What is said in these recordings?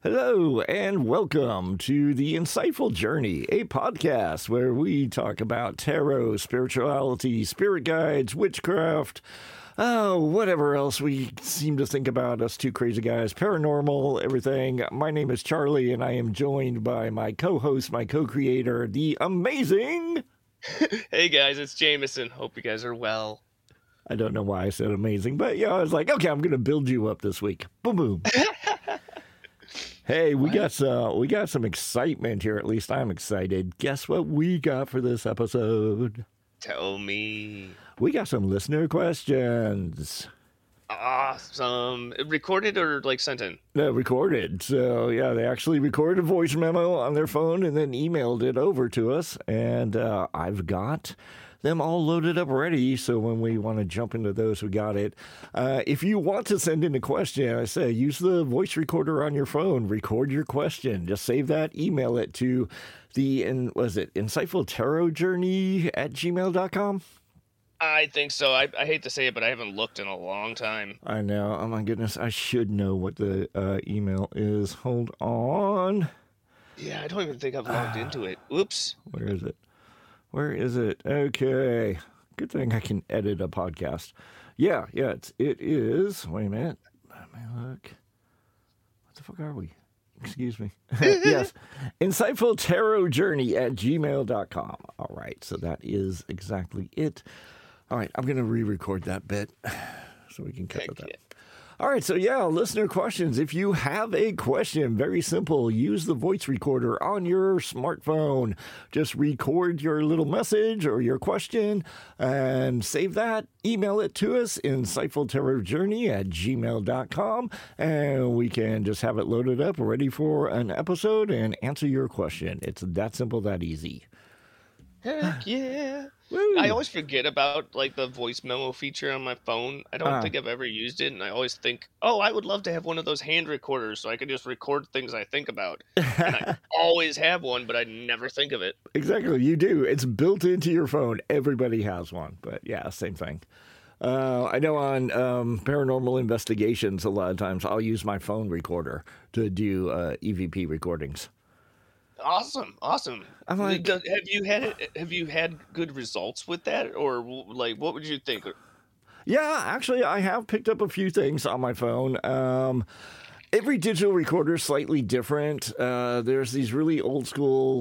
Hello and welcome to The Insightful Journey, a podcast where we talk about tarot, spirituality, spirit guides, witchcraft, whatever else we seem to think about, us two crazy guys, paranormal, everything. My name is Charlie and I am joined by my co-host, my co-creator, the amazing... Hey guys, it's Jameson. Hope you guys are well. I don't know why I said amazing, but yeah, I was like, okay, I'm going to build you up this week. Boom, boom. Hey, we got some excitement here. At least I'm excited. Guess what we got for this episode? Tell me. We got some listener questions. Awesome. Recorded or sent in? No, recorded. So yeah, they actually recorded a voice memo on their phone and then emailed it over to us. And I've got them all loaded up ready, so when we want to jump into those, we got it. If you want to send in a question, I say use the voice recorder on your phone, record your question, just save that, email it to the insightfultarotjourney@gmail.com. I think so. I hate to say it, but I haven't looked in a long time. I know. Oh my goodness, I should know what the email is. Hold on. Yeah, I don't even think I've logged into it. Oops. Where is it? Where is it? Okay. Good thing I can edit a podcast. Yeah, it is. Wait a minute. Let me look. What the fuck are we? Excuse me. Yes. InsightfulTarotJourney@gmail.com. All right. So that is exactly it. All right. I'm going to re-record that bit so we can cut it out. All right, so yeah, listener questions. If you have a question, very simple, use the voice recorder on your smartphone. Just record your little message or your question and save that. Email it to us, insightfultarotjourney@gmail.com, and we can just have it loaded up, ready for an episode, and answer your question. It's that simple, that easy. Heck yeah. Woo. I always forget about the voice memo feature on my phone. I don't think I've ever used it, and I always think, I would love to have one of those hand recorders so I could just record things I think about. And I always have one, but I never think of it. Exactly, you do. It's built into your phone. Everybody has one, but yeah, same thing. I know on paranormal investigations, a lot of times I'll use my phone recorder to do EVP recordings. Awesome. I'm like, have you had good results with that, or what would you think? Yeah, actually, I have picked up a few things on my phone. Every digital recorder is slightly different. There's these really old school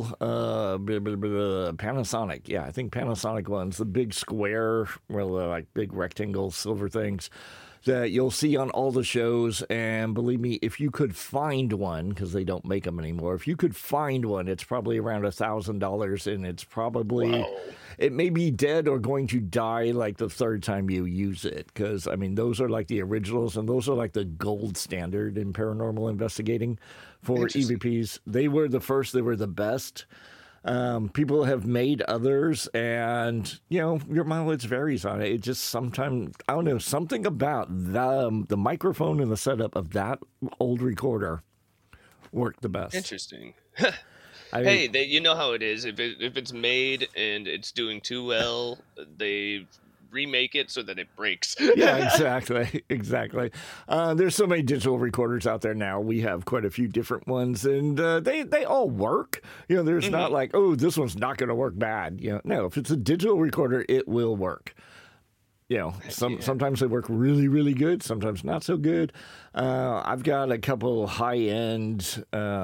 Panasonic. Yeah, I think Panasonic ones, the big square, big rectangle silver things that you'll see on all the shows. And believe me, if you could find one, because they don't make them anymore, if you could find one, it's probably around $1,000, and it's probably... Whoa. It may be dead or going to die the third time you use it, because, those are the originals, and those are the gold standard in paranormal investigating for EVPs. They were the first, they were the best. People have made others, and, your mileage varies on it. It just sometimes, I don't know, something about the microphone and the setup of that old recorder worked the best. Interesting. Hey, you know how it is. If it's made and it's doing too well, they remake it so that it breaks. Yeah, exactly. There's so many digital recorders out there now. We have quite a few different ones, and they all work. There's not this one's not going to work bad. No, if it's a digital recorder, it will work. Sometimes they work really, really good. Sometimes not so good. I've got a couple high-end...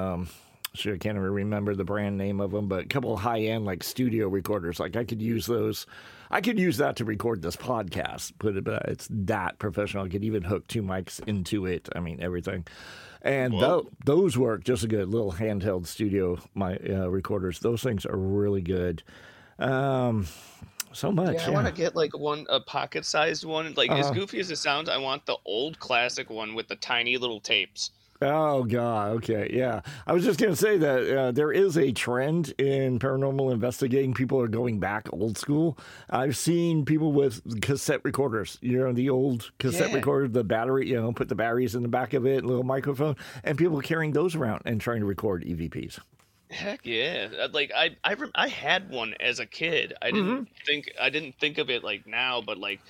I can't even remember the brand name of them, but a couple of high-end studio recorders. I could use those. I could use that to record this podcast. But it's that professional. I could even hook 2 mics into it. Everything. And those work just a good. Little handheld studio recorders. Those things are really good. So much. Yeah, I want to get a pocket-sized one. As goofy as it sounds, I want the old classic one with the tiny little tapes. Oh, God. Okay. Yeah. I was just going to say that there is a trend in paranormal investigating. People are going back old school. I've seen people with cassette recorders, the old cassette recorder, the battery, put the batteries in the back of it, a little microphone, and people carrying those around and trying to record EVPs. Heck yeah! I had one as a kid. I didn't think of it now, but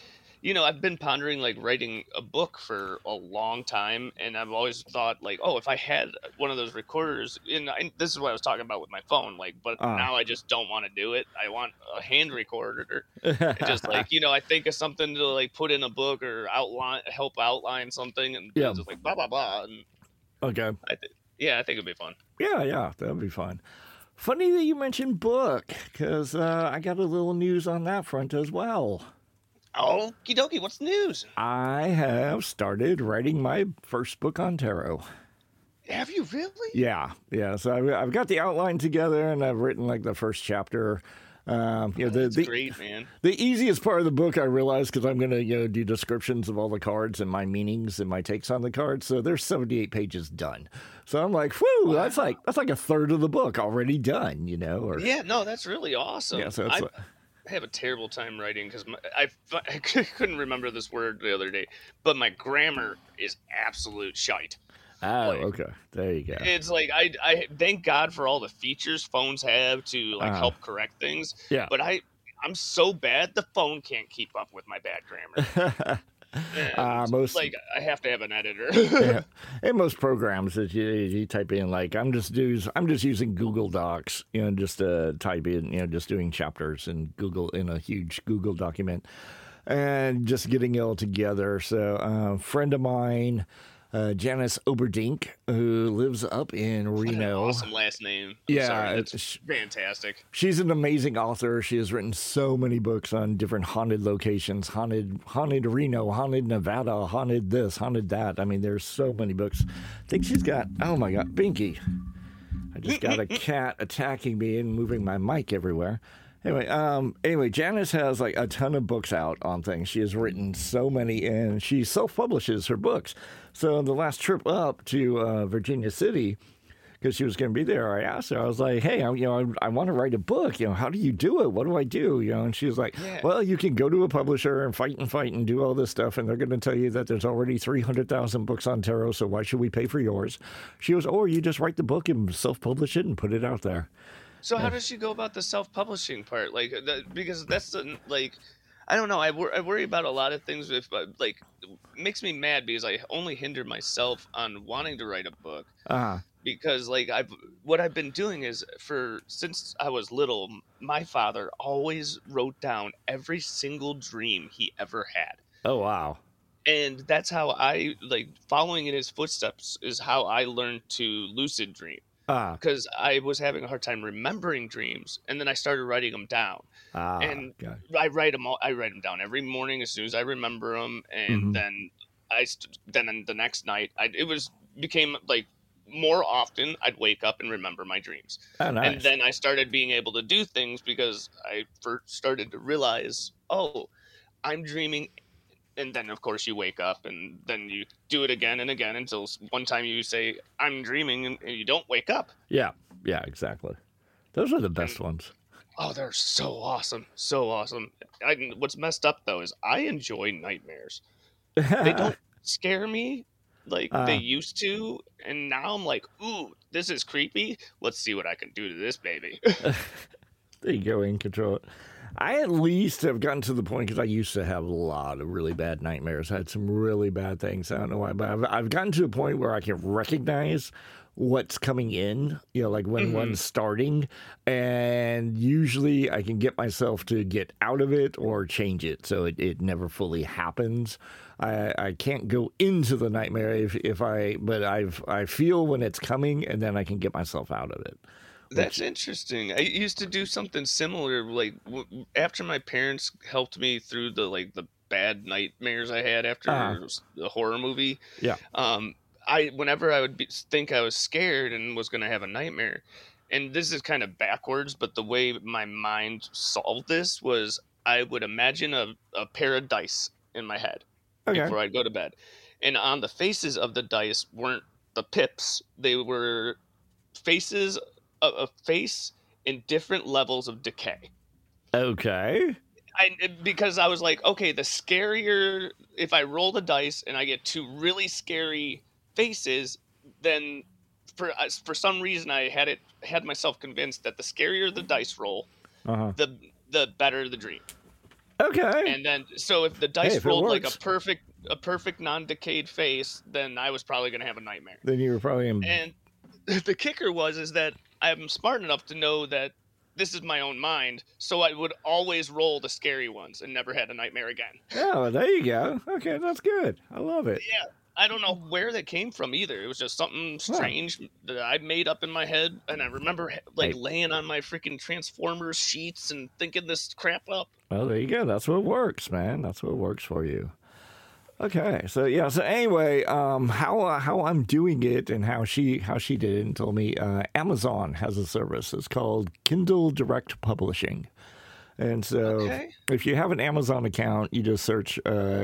I've been pondering like writing a book for a long time, and I've always thought like, oh, if I had one of those recorders, and this is what I was talking about with my phone, like, but Ah. now I just don't want to do it. I want a hand recorder, and just like, I think of something to like put in a book or help outline something, and Yeah. just like blah blah blah. And Okay. I think it'd be fun. Yeah, that'd be fun. Funny that you mentioned book, because I got a little news on that front as well. Okie dokie, what's the news? I have started writing my first book on tarot. Have you really? Yeah. So I've got the outline together, and I've written like the first chapter. That's great, man. The easiest part of the book, I realized, because I'm going to do descriptions of all the cards and my meanings and my takes on the cards. So there's 78 pages done. So I'm like, whew, wow. that's like a third of the book already done. Yeah, no, that's really awesome. Yeah, so I have a terrible time writing because I couldn't remember this word the other day, but my grammar is absolute shite. Oh, okay. There you go. It's like I thank God for all the features phones have to like help correct things. Yeah. But I'm so bad the phone can't keep up with my bad grammar. I have to have an editor. Yeah. In most programs that you type in, like I'm just using Google Docs, just to type in, just doing chapters in a huge Google document, and just getting it all together. So a friend of mine, Janice Oberdink, who lives up in Reno. Awesome last name. It's fantastic. She's an amazing author. She has written so many books on different haunted locations, haunted Reno, haunted Nevada, haunted this, haunted that. I mean, there's so many books. I think she's got, oh my God, Binky. I just got a cat attacking me and moving my mic everywhere. Anyway, Janice has like a ton of books out on things. She has written so many, and she self-publishes her books. So the last trip up to Virginia City, because she was going to be there, I asked her, I was like, hey, I want to write a book. How do you do it? What do I do? And she was like, well, you can go to a publisher and fight and do all this stuff, and they're going to tell you that there's already 300,000 books on tarot, so why should we pay for yours? She goes, or you just write the book and self-publish it and put it out there. So how does she go about the self-publishing part? Because that's I don't know. I worry about a lot of things. It makes me mad because I only hinder myself on wanting to write a book. Because what I've been doing is since I was little, my father always wrote down every single dream he ever had. Oh wow! And that's how I following in his footsteps is how I learned to lucid dream. Because I was having a hard time remembering dreams, and then I started writing them down. And God. I write them down every morning as soon as I remember them, and then then the next night became more often I'd wake up and remember my dreams. Oh, nice. And then I started being able to do things because I first started to realize, oh, I'm dreaming. And then, of course, you wake up and then you do it again and again until one time you say, I'm dreaming, and you don't wake up. Yeah, exactly. Those are the best ones. Oh, they're so awesome. So awesome. What's messed up, though, is I enjoy nightmares. They don't scare me like they used to. And now I'm like, ooh, this is creepy. Let's see what I can do to this baby. There you go, in control it. I at least have gotten to the point, because I used to have a lot of really bad nightmares. I had some really bad things. I don't know why, but I've gotten to a point where I can recognize what's coming in, like when one's starting, and usually I can get myself to get out of it or change it so it never fully happens. I can't go into the nightmare but I feel when it's coming, and then I can get myself out of it. That's interesting. I used to do something similar. After my parents helped me through the bad nightmares I had after the horror movie. Yeah. Whenever I would think I was scared and was going to have a nightmare, and this is kind of backwards, but the way my mind solved this was I would imagine a pair of dice in my head before I'd go to bed, and on the faces of the dice weren't the pips; they were faces. A face in different levels of decay. Okay. Because I was like, okay, the scarier, if I roll the dice and I get two really scary faces, then for some reason I had myself convinced that the scarier the dice roll, the better the dream. Okay. And then, so if the dice if it rolled like works. a perfect non-decayed face, then I was probably gonna have a nightmare. Then you were probably in. And the kicker is that I'm smart enough to know that this is my own mind, so I would always roll the scary ones and never had a nightmare again. Oh, there you go. Okay, that's good. I love it. Yeah, I don't know where that came from either. It was just something strange that I made up in my head, and I remember like laying on my freaking Transformers sheets and thinking this crap up. Well, there you go. That's what works, man. That's what works for you. Okay, so yeah. So anyway, how I'm doing it and how she did it and told me Amazon has a service. It's called Kindle Direct Publishing, and so if you have an Amazon account, you just search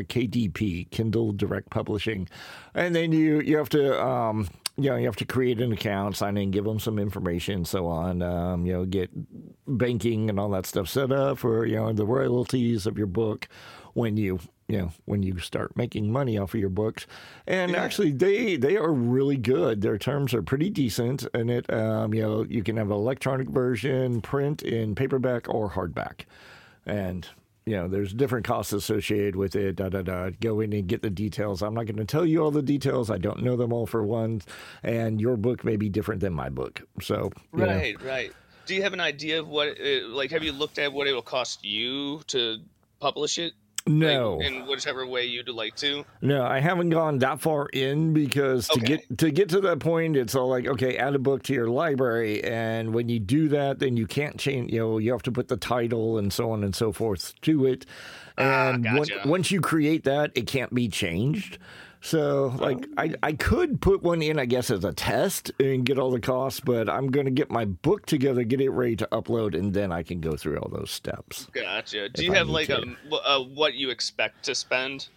KDP, Kindle Direct Publishing, and then you have to you have to create an account, sign in, give them some information, so on. Get banking and all that stuff set up for the royalties of your book when you start making money off of your books. And actually, they are really good. Their terms are pretty decent, and it you can have an electronic version, print in paperback or hardback, and there's different costs associated with it. Go in and get the details. I'm not going to tell you all the details. I don't know them all for one, and your book may be different than my book. So right. Do you have an idea of what have you looked at what it will cost you to publish it? No, in whichever way you'd like to. No, I haven't gone that far in because to get to that point, it's all like, okay, add a book to your library, and when you do that, then you can't change. You have to put the title and so on and so forth to it, and gotcha. once you create that, it can't be changed. So, I could put one in, I guess, as a test and get all the costs, but I'm going to get my book together, get it ready to upload, and then I can go through all those steps. Gotcha. Do you have like a what you expect to spend?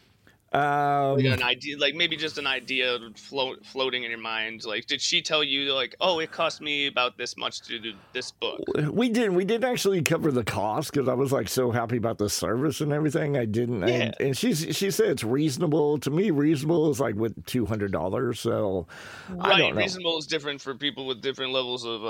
An idea, like maybe just an idea floating in your mind. Like, did she tell you like, oh, it cost me about this much to do this book? We didn't actually cover the cost because I was like so happy about the service and everything. I didn't. Yeah. And she said it's reasonable. To me, reasonable is like with $200. So I don't know. Reasonable is different for people with different levels of.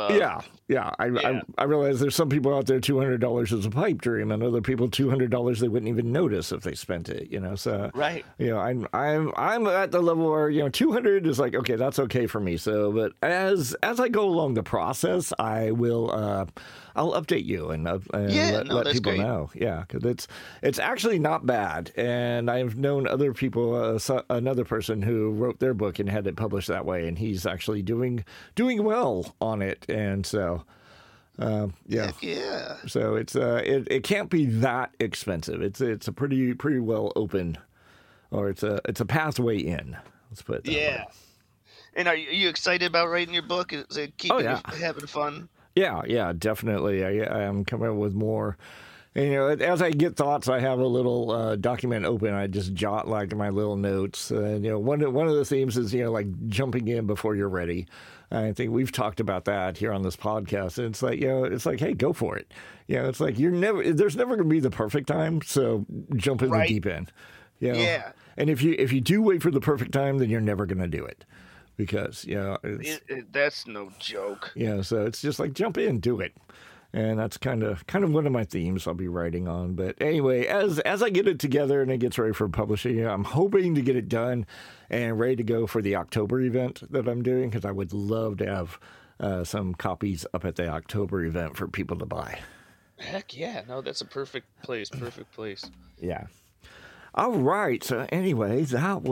I realize there's some people out there $200 is a pipe dream, and other people $200 they wouldn't even notice if they spent it. So right. I'm at the level where 200 is like, okay, that's okay for me. So, but as I go along the process, I will I'll update you and let people know. Yeah, because it's actually not bad, and I've known other people. Another person who wrote their book and had it published that way, and he's actually doing well on it, and so. Yeah. So it's it can't be that expensive. It's a pretty well open. Or it's a pathway in. Let's put it that way. And are you excited about writing your book? Is it keeping you having fun? Yeah, definitely. I am coming up with more. And, as I get thoughts, I have a little document open. I just jot like my little notes. And one of the themes is like jumping in before you're ready. I think we've talked about that here on this podcast. And it's like, hey, go for it. It's like there's never going to be the perfect time. So jump in the deep end. Yeah. And if you do wait for the perfect time, then you're never going to do it because, that's no joke. So it's just like jump in, do it. And that's kind of one of my themes I'll be writing on. But anyway, as I get it together and it gets ready for publishing, I'm hoping to get it done and ready to go for the October event that I'm doing because I would love to have some copies up at the October event for people to buy. Heck yeah. No, that's a perfect place. Yeah. All right. So anyway,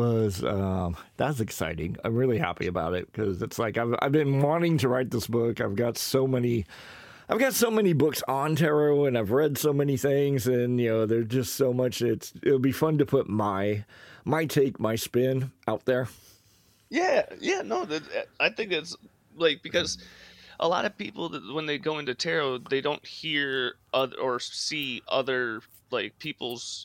that's exciting. I'm really happy about it because it's like I've been wanting to write this book. I've got so many books on tarot, and I've read so many things, and there's just so much. It'll be fun to put my take, my spin out there. Yeah. No, I think it's like because a lot of people when they go into tarot, they don't hear or see other like people's.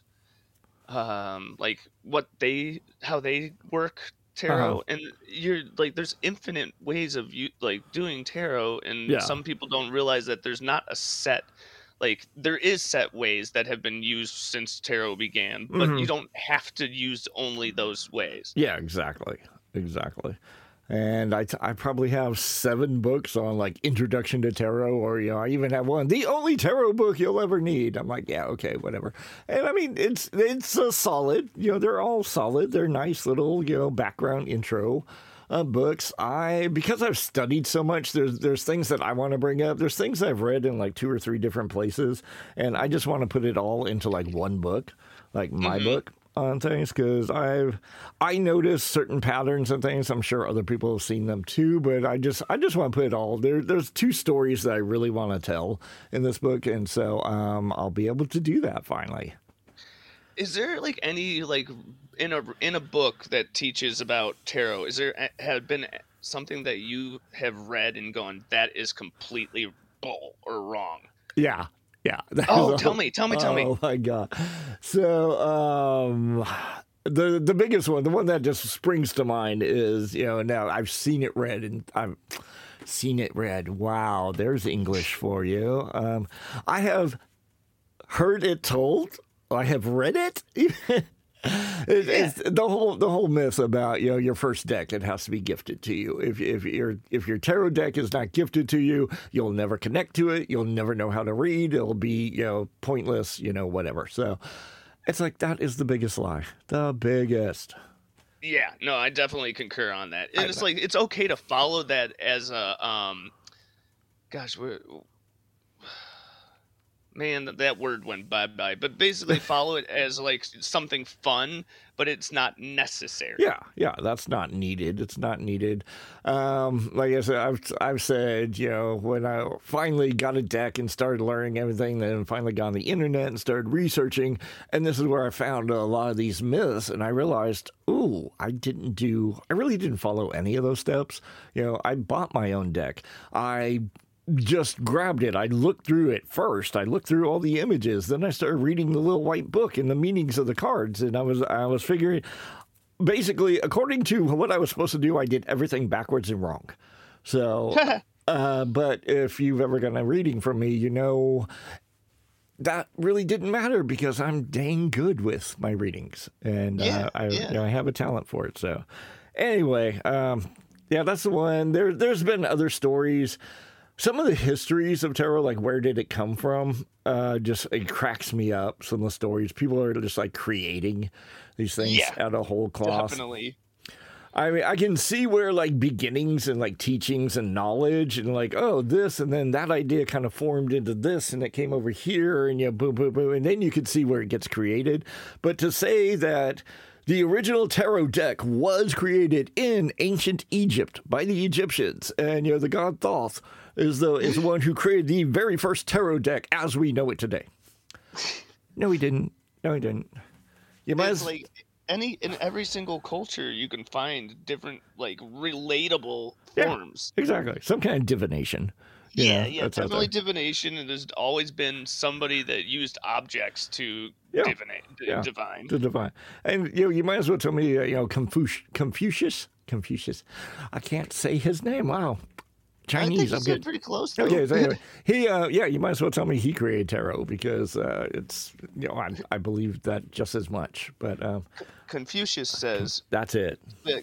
Like how they work tarot, and you're like, there's infinite ways of you like doing tarot, and some people don't realize that there's not a set, like there is set ways that have been used since tarot began, but you don't have to use only those ways. Yeah, exactly. And I probably have 7 books on like Introduction to Tarot, or I even have one, the only tarot book you'll ever need. I'm like, yeah, okay, whatever. And I mean, it's a solid. They're all solid. They're nice little background intro books. Because I've studied so much, there's things that I want to bring up. There's things I've read in like 2 or 3 different places, and I just want to put it all into like one book, like my book on things, because I notice certain patterns and things. I'm sure other people have seen them too, but I just want to put it all there. There's 2 stories that I really want to tell in this book, and so I'll be able to do that finally. Is there like any like in a book that teaches about tarot? Is there have been something that you have read and gone, that is completely bull or wrong? Yeah. Yeah. Oh, tell me. Oh my God. So, the biggest one, the one that just springs to mind is, now I've seen it read, and I've seen it read. Wow. There's English for you. I have heard it told. I have read it. It's the whole myth about your first deck. It has to be gifted to you. If your tarot deck is not gifted to you, you'll never connect to it. You'll never know how to read. It'll be pointless. Whatever. So it's like that is the biggest lie. The biggest. Yeah. No, I definitely concur on that. And it's like it's okay to follow that as a gosh, man, that word went bye-bye. But basically follow it as like something fun, but it's not necessary. Yeah, that's not needed. It's not needed. Like I said, I've said, when I finally got a deck and started learning everything, then finally got on the internet and started researching, and this is where I found a lot of these myths, and I realized, I really didn't follow any of those steps. I bought my own deck. I just grabbed it. I looked through it first. I looked through all the images. Then I started reading the little white book and the meanings of the cards. And I was figuring, basically, according to what I was supposed to do, I did everything backwards and wrong. So, but if you've ever gotten a reading from me, that really didn't matter because I'm dang good with my readings. And I have a talent for it. So anyway, that's the one. There's been other stories. Some of the histories of tarot, like where did it come from, it cracks me up. Some of the stories, people are just like creating these things out of whole cloth. Definitely. I mean, I can see where like beginnings and like teachings and knowledge and like, this, and then that idea kind of formed into this and it came over here and boom, boom, boom. And then you can see where it gets created. But to say that the original tarot deck was created in ancient Egypt by the Egyptians, and the god Thoth is the one who created the very first tarot deck as we know it today. No, he didn't. In every single culture, you can find different like relatable forms. Exactly, some kind of divination. Definitely divination. And there's always been somebody that used objects to divine. To divine. And you might as well tell me, Confucius. I can't say his name. Wow. Chinese. I think you said pretty close. Though. Okay, so anyway, he, you might as well tell me he created tarot because it's, I believe that just as much. But Confucius says that's it. That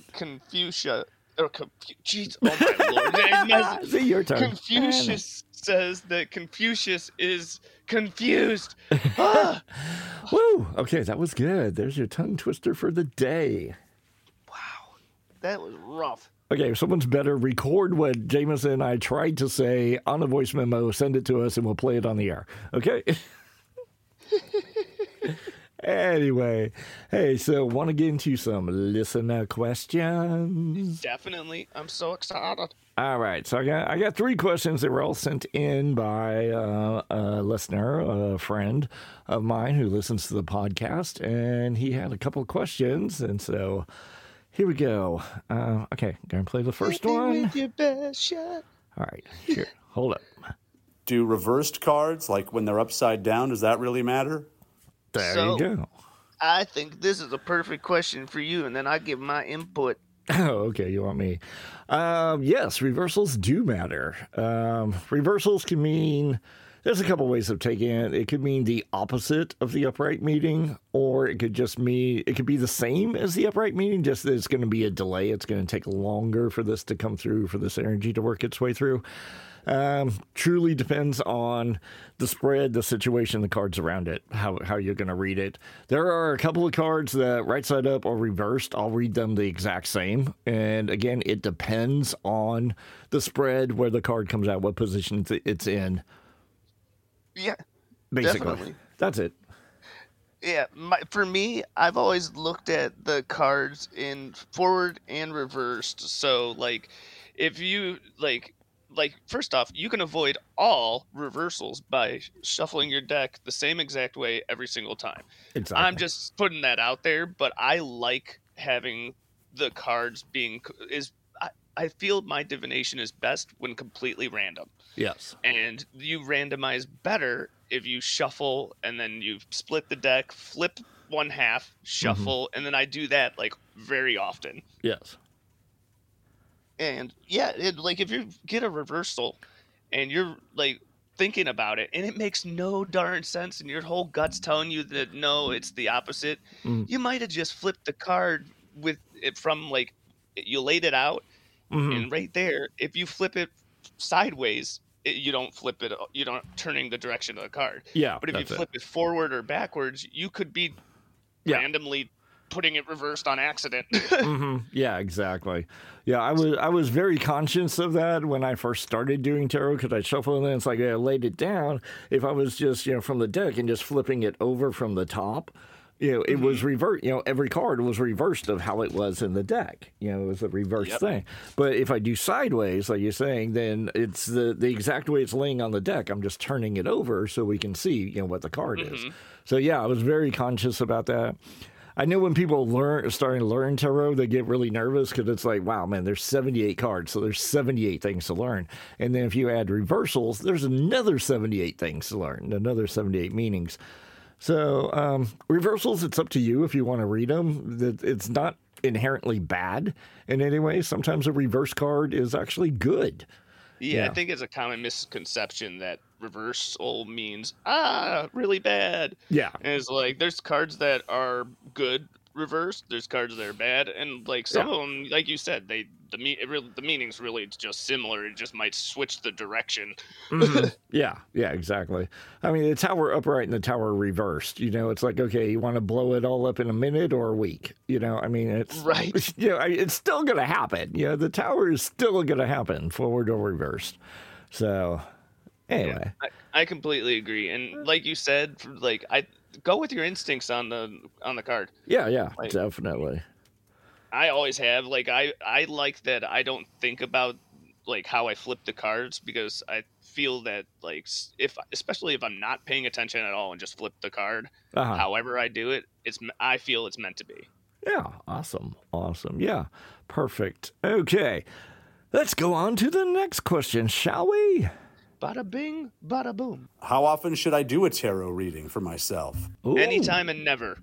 jeez, oh my lord! See, your turn. Confucius says that Confucius is confused. Woo! Okay, that was good. There's your tongue twister for the day. Wow, that was rough. Okay, if someone's better, record what Jameson and I tried to say on a voice memo, send it to us, and we'll play it on the air. Okay? Anyway, hey, so want to get into some listener questions? Definitely. I'm so excited. All right, so I got 3 questions that were all sent in by a listener, a friend of mine who listens to the podcast, and he had a couple of questions, and so here we go. Okay, going to play the first one. With your best shot. All right, here, hold up. Do reversed cards, like when they're upside down, does that really matter? There you go. I think this is a perfect question for you, and then I give my input. Oh, okay. You want me? Yes, reversals do matter. Reversals can mean there's a couple ways of taking it. It could mean the opposite of the upright meeting, or it could just mean it could be the same as the upright meeting, just that it's going to be a delay. It's going to take longer for this to come through, for this energy to work its way through. Truly depends on the spread, the situation, the cards around it, how you're going to read it. There are a couple of cards that right side up or reversed. I'll read them the exact same. And again, it depends on the spread, where the card comes out, what position it's in. Yeah, Basically. definitely. That's it. Yeah, for me, I've always looked at the cards in forward and reversed. So, like, if you, like first off, you can avoid all reversals by shuffling your deck the same exact way every single time. Exactly. I'm just putting that out there, but I like having the cards being I feel my divination is best when completely random. Yes. And you randomize better if you shuffle and then you split the deck, flip one half, shuffle, and then I do that like very often. Yes. And yeah, like if you get a reversal and you're like thinking about it and it makes no darn sense and your whole gut's telling you that no, it's the opposite, you might have just flipped the card with it from like you laid it out and right there, if you flip it sideways, you don't flip it, you don't turning the direction of the card. Yeah. But if you flip it forward or backwards, you could be randomly putting it reversed on accident. Yeah, exactly. Yeah, I was very conscious of that when I first started doing tarot, because I shuffle and then it's like I laid it down. If I was just, from the deck and just flipping it over from the top, it was reversed. Every card was reversed of how it was in the deck. It was a reverse thing. But if I do sideways, like you're saying, then it's the exact way it's laying on the deck. I'm just turning it over so we can see, what the card is. So yeah, I was very conscious about that. I know when people starting to learn tarot, they get really nervous because it's like, wow, man, there's 78 cards, so there's 78 things to learn. And then if you add reversals, there's another 78 things to learn, another 78 meanings. So reversals, it's up to you if you want to read them. It's not inherently bad in any way. Sometimes a reverse card is actually good. Yeah, I think it's a common misconception that reversal means really bad. Yeah, and it's like there's cards that are good reversed, there's cards that are bad, and like some of them, like you said, the meaning's really just similar. It just might switch the direction. Yeah, exactly. I mean, the tower upright and the tower reversed. It's like, okay, you want to blow it all up in a minute or a week? I mean, it's right. It's still going to happen. The tower is still going to happen, forward or reversed. So, anyway, I completely agree. And like you said, like I go with your instincts on the card. Yeah, definitely. I always have. Like I like that I don't think about like how I flip the cards, because I feel that like especially if I'm not paying attention at all and just flip the card, however I do it, I feel it's meant to be. Yeah, awesome. Yeah, perfect. Okay, let's go on to the next question, shall we? Bada bing, bada boom. How often should I do a tarot reading for myself? Ooh. Anytime and never.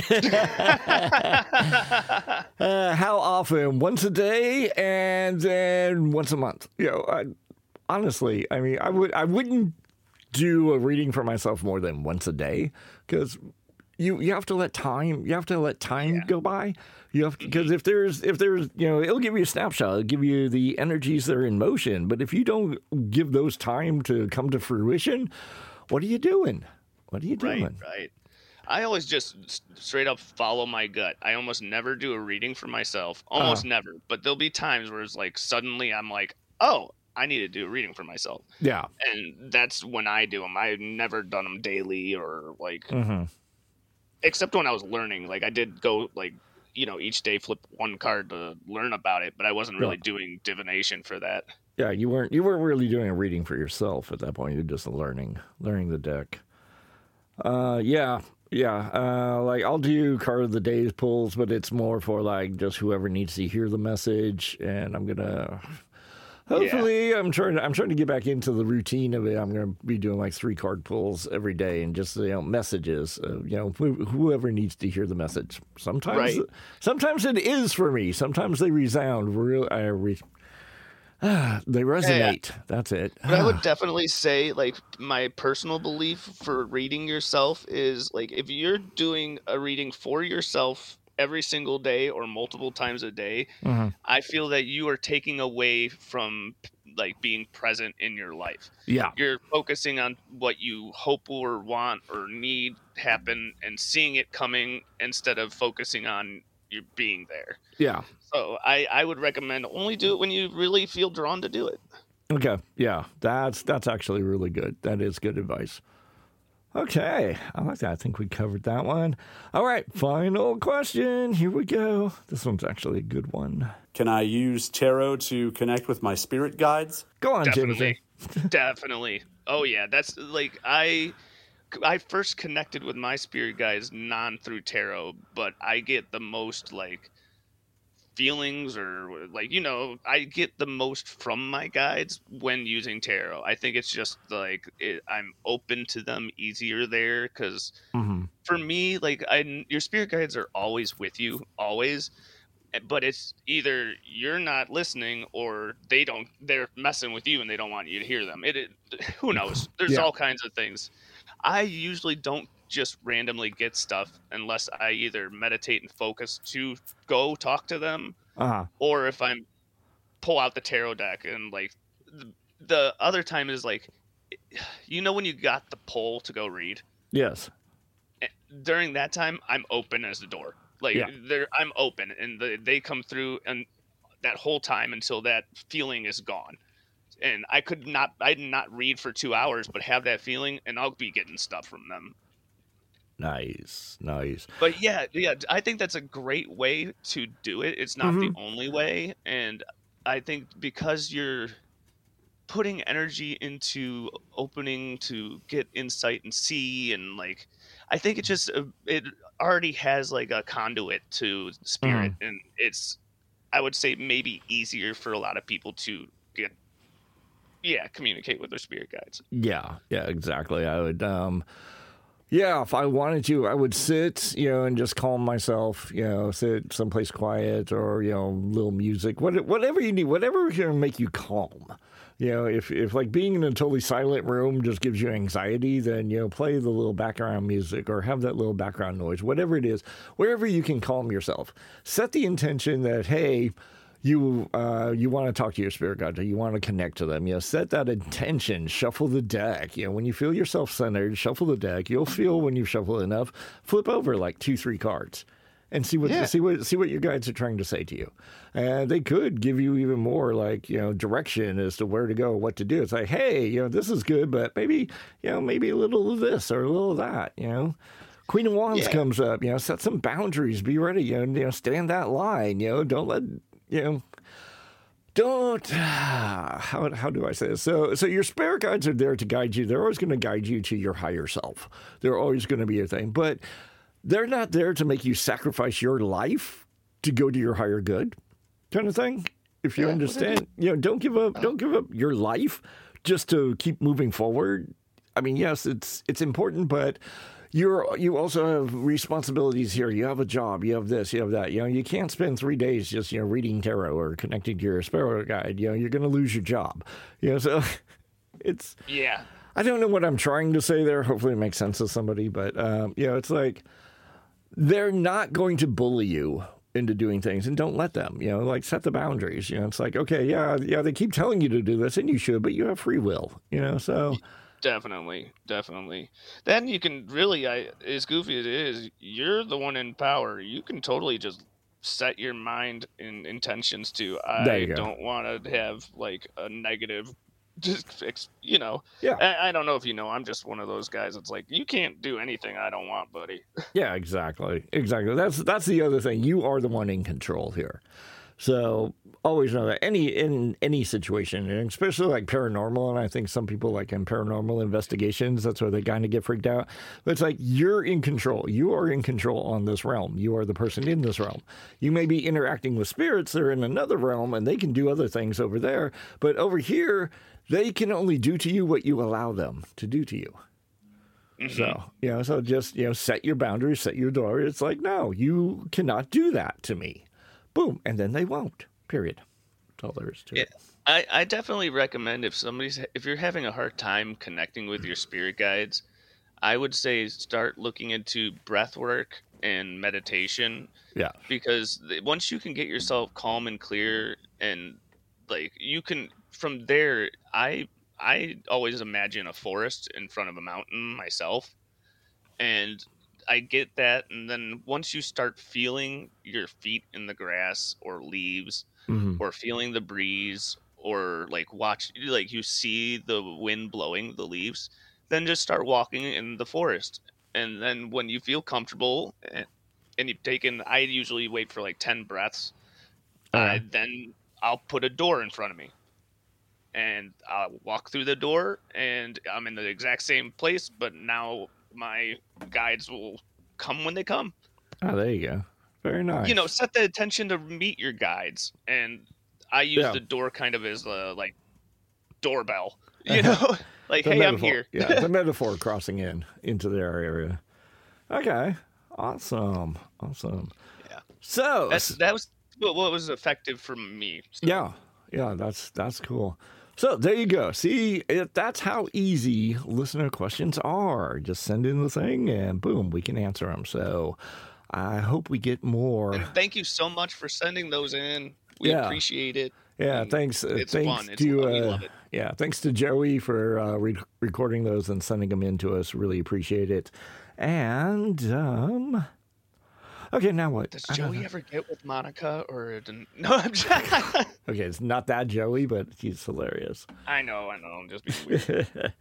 How often? Once a day and then once a month. Honestly, I mean, I wouldn't do a reading for myself more than once a day, because you have to let time go by. You have, because if there's it'll give you a snapshot, it'll give you the energies that are in motion. But if you don't give those time to come to fruition, what are you doing? Right. I always just straight up follow my gut. I almost never do a reading for myself. Almost never. But there'll be times where it's like suddenly I'm like, oh, I need to do a reading for myself. Yeah. And that's when I do them. I've never done them daily or like, except when I was learning. Like I did go like, each day flip one card to learn about it, but I wasn't really doing divination for that. Yeah, you weren't really doing a reading for yourself at that point. You're just learning the deck. Like I'll do card of the day pulls, but it's more for like just whoever needs to hear the message. And I'm gonna hopefully I'm trying to get back into the routine of it. I'm gonna be doing like 3 card pulls every day and just messages. Whoever needs to hear the message. Sometimes it is for me. Sometimes they resound real. They resonate. That's it. But I would definitely say, like, my personal belief for reading yourself is, like, if you're doing a reading for yourself every single day or multiple times a day, Mhm. I feel that you are taking away from, like, being present in your life. Yeah. You're focusing on what you hope or want or need happen and seeing it coming instead of focusing on you being there. Yeah. So I would recommend only do it when you really feel drawn to do it. Okay. Yeah. That's actually really good. That is good advice. Okay. I like that. I think we covered that one. All right. Final question. Here we go. This one's actually a good one. Can I use tarot to connect with my spirit guides? Go on, Definitely. Timothy. Definitely. Oh yeah, that's like I first connected with my spirit guides non through tarot, but I get the most like feelings or like I get the most from my guides when using tarot. I think it's just like I'm open to them easier there because Hmm. for me, like your spirit guides are always with you, always. But it's either you're not listening or they're messing with you and they don't want you to hear them. Who knows? There's Yeah. all kinds of things. I usually don't just randomly get stuff unless I either meditate and focus to go talk to them, Uh-huh. or if I'm pull out the tarot deck and like the other time is like, when you got the pull to go read, Yes. during that time I'm open as the door. Like Yeah. I'm open and they come through and that whole time until that feeling is gone. And I did not read for 2 hours, but have that feeling and I'll be getting stuff from them. Nice. But yeah, I think that's a great way to do it. It's not the only way. And I think because you're putting energy into opening to get insight and see, and like, I think it already has like a conduit to spirit, and it's, I would say, maybe easier for a lot of people to communicate with their spirit guides. Yeah, exactly. I would, if I wanted to, I would sit, and just calm myself, sit someplace quiet or, little music, whatever you need, whatever can make you calm. If like being in a totally silent room just gives you anxiety, then, play the little background music or have that little background noise, whatever it is, wherever you can calm yourself. Set the intention that, hey, you want to talk to your spirit guide, you want to connect to them. Set that intention, shuffle the deck. When you feel yourself centered, shuffle the deck. You'll feel when you shuffle enough, flip over like 2-3 cards and see what your guides are trying to say to you. And they could give you even more like, direction as to where to go, what to do. It's like, hey, this is good, but maybe a little of this or a little of that, Queen of Wands comes up, set some boundaries, be ready, stand that line, don't let, don't, how do I say this? So your spirit guides are there to guide you. They're always going to guide you to your higher self. They're always going to be your thing, but they're not there to make you sacrifice your life to go to your higher good kind of thing. If you understand, don't give up your life just to keep moving forward. I mean, yes, it's important, but you also have responsibilities here. You have a job. You have this. You have that. You can't spend 3 days just reading tarot or connecting to your spirit guide. You're going to lose your job. So it's I don't know what I'm trying to say there. Hopefully, it makes sense to somebody. But it's like they're not going to bully you into doing things, and don't let them. Like set the boundaries. It's like, okay, they keep telling you to do this, and you should, but you have free will. So. Definitely. Then you can really, as goofy as it is, you're the one in power. You can totally just set your mind and intentions to, I don't want to have like a negative, Yeah. I don't know if I'm just one of those guys. It's like, you can't do anything I don't want, buddy. Yeah, exactly. That's the other thing. You are the one in control here. So always know that in any situation, and especially like paranormal, and I think some people like in paranormal investigations, that's where they kind of get freaked out. But it's like you're in control. You are in control on this realm. You are the person in this realm. You may be interacting with spirits that are in another realm, and they can do other things over there. But over here, they can only do to you what you allow them to do to you. Mm-hmm. So just set your boundaries, set your door. It's like, no, you cannot do that to me. Boom, and then they won't. Period. That's all there is to it. I definitely recommend if you're having a hard time connecting with your spirit guides, I would say start looking into breath work and meditation Yeah. because once you can get yourself calm and clear and like you can from there I always imagine a forest in front of a mountain myself, and I get that. And then once you start feeling your feet in the grass or leaves Hmm. or feeling the breeze or like you see the wind blowing the leaves, then just start walking in the forest. And then when you feel comfortable and you've taken, I usually wait for like 10 breaths. Okay. Then I'll put a door in front of me and I'll walk through the door and I'm in the exact same place, but now my guides will come when they come. Oh, there you go. Very nice. Set the intention to meet your guides. And I use Yeah. the door kind of as a like doorbell, you know, like, The hey, I'm metaphor. here. Yeah. The metaphor crossing into their area. Okay. Awesome. Yeah. So That was what was effective for me. So. yeah, that's cool. So there you go. See, that's how easy listener questions are. Just send in the thing, and boom, we can answer them. So I hope we get more. And thank you so much for sending those in. We appreciate it. Yeah, And thanks. It's Thanks fun. to We love it. yeah, thanks to Joey for recording those and sending them in to us. Really appreciate it. And okay, now what? Does Joey ever get with Monica or no? I'm just, Okay, it's not that Joey, but he's hilarious. I know. I'm just being weird.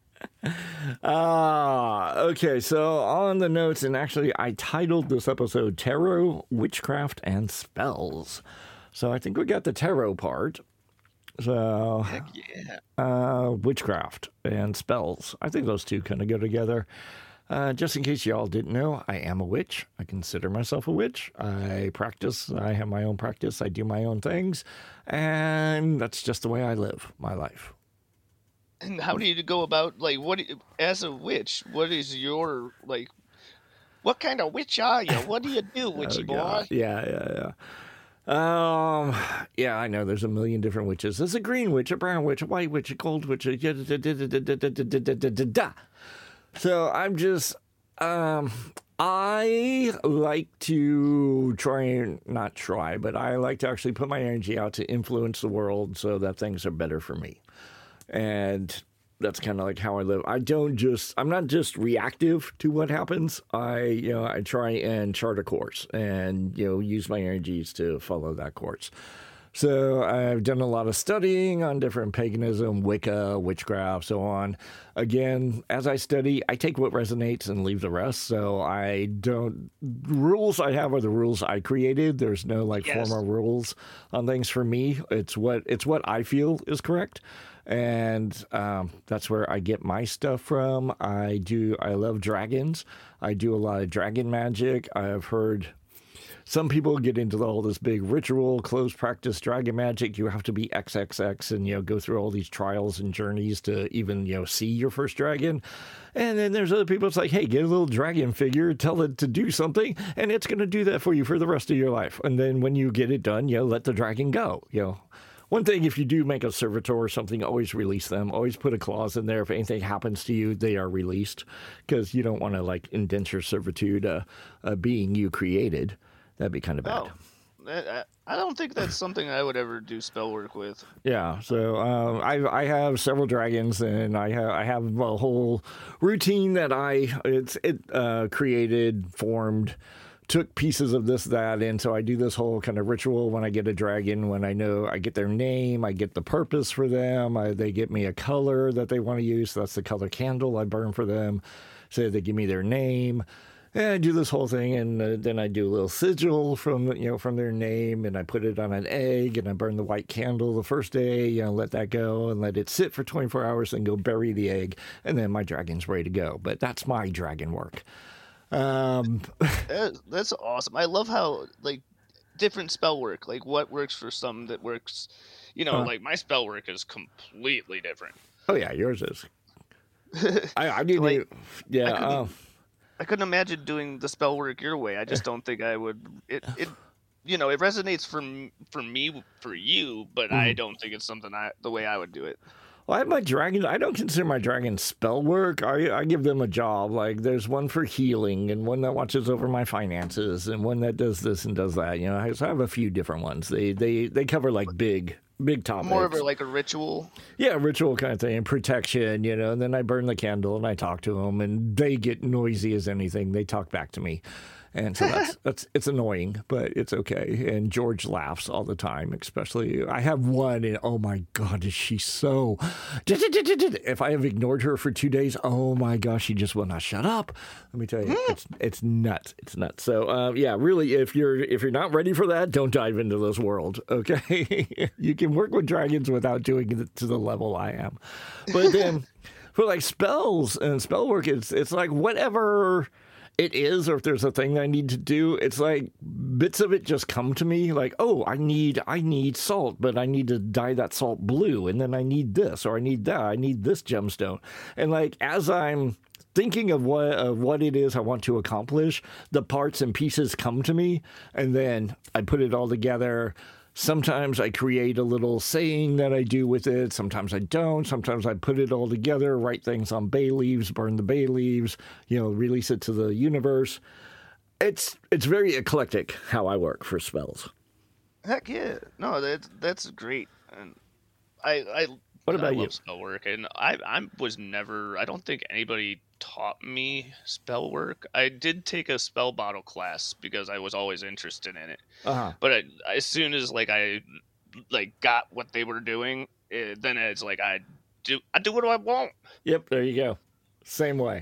Okay, so on the notes, and actually I titled this episode Tarot, Witchcraft, and Spells. So I think we got the tarot part. So, Heck yeah. witchcraft and spells. I think those two kind of go together. Just in case y'all didn't know, I am a witch. I consider myself a witch. I practice. I have my own practice. I do my own things. And that's just the way I live my life. And how do you go about, like, as a witch, what is your, like, what kind of witch are you? What do you do, witchy boy? God. Yeah. Yeah, I know there's a million different witches. There's a green witch, a brown witch, a white witch, a gold witch, So I'm just, I like to not try, but I like to actually put my energy out to influence the world so that things are better for me. And that's kind of like how I live. I'm not just reactive to what happens. I try and chart a course and, use my energies to follow that course. So I've done a lot of studying on different paganism, Wicca, witchcraft, so on. Again, as I study, I take what resonates and leave the rest. So rules I have are the rules I created. There's no formal rules on things for me. It's what I feel is correct. And that's where I get my stuff from. I love dragons. I do a lot of dragon magic. I've heard some people get into all this big ritual, close practice dragon magic. You have to be XXX and, go through all these trials and journeys to even, see your first dragon. And then there's other people, it's like, hey, get a little dragon figure, tell it to do something, and it's going to do that for you for the rest of your life. And then when you get it done, let the dragon go, One thing, if you do make a servitor or something, always release them. Always put a clause in there. If anything happens to you, they are released, because you don't want to indenture servitude a being you created. That'd be kind of bad. Oh, I don't think that's something I would ever do spell work with. Yeah, so I have several dragons, and I have a whole routine that created, formed, took pieces of this, that, and so I do this whole kind of ritual when I get a dragon. When I know I get their name, I get the purpose for them. They get me a color that they want to use. So that's the color candle I burn for them. So they give me their name. And I do this whole thing, and then I do a little sigil from their name, and I put it on an egg, and I burn the white candle the first day, let that go, and let it sit for 24 hours, and go bury the egg, and then my dragon's ready to go. But that's my dragon work. That's awesome. I love how different spell work, what works for some that works. My spell work is completely different. Oh yeah, yours is. I do. Yeah. I couldn't imagine doing the spell work your way. I just don't think I would. It it resonates for me, for you, but I don't think it's something the way I would do it. Well, I have my dragon. I don't consider my dragon spell work. I give them a job. Like there's one for healing, and one that watches over my finances, and one that does this and does that. So I have a few different ones. They cover like big topics. More of like a ritual. Yeah, ritual kind of thing, and protection. And then I burn the candle and I talk to them, and they get noisy as anything. They talk back to me. And so it's annoying, but it's okay. And George laughs all the time, especially I have one, and oh my God, is she so... If I have ignored her for 2 days, oh my gosh, she just will not shut up. Let me tell you, it's nuts. It's nuts. So yeah, really, if you're not ready for that, don't dive into this world, okay? You can work with dragons without doing it to the level I am. But then for like spells and spell work, it's like whatever it is, or if there's a thing that I need to do, it's like bits of it just come to me like, oh, I need salt, but I need to dye that salt blue, and then I need this, or I need that, I need this gemstone. And like as I'm thinking of what it is I want to accomplish, the parts and pieces come to me, and then I put it all together. Sometimes I create a little saying that I do with it. Sometimes I don't. Sometimes I put it all together, write things on bay leaves, burn the bay leaves, release it to the universe. It's very eclectic how I work for spells. Heck yeah. No, that's great. And I love spell work, and I don't think anybody taught me spell work. I did take a spell bottle class because I was always interested in it. But as soon as I got what they were doing, then it's like I do what I want. Yep, there you go. Same way.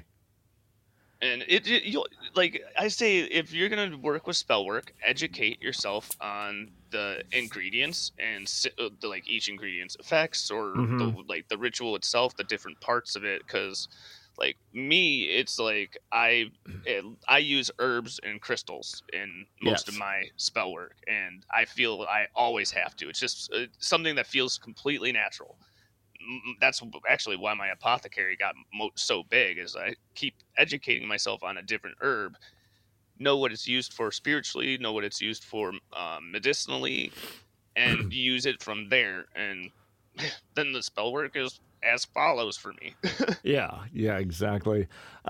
And you'll, like I say, if you're gonna work with spell work, educate yourself on the ingredients and each ingredient's effects, or the ritual itself, the different parts of it. Because like me, it's like I use herbs and crystals in most of my spell work, and I feel I always have to. It's just something that feels completely natural. That's actually why my apothecary got so big, is I keep educating myself on a different herb, know what it's used for spiritually, know what it's used for medicinally, and use it from there. And then the spell work is as follows for me. Yeah, exactly.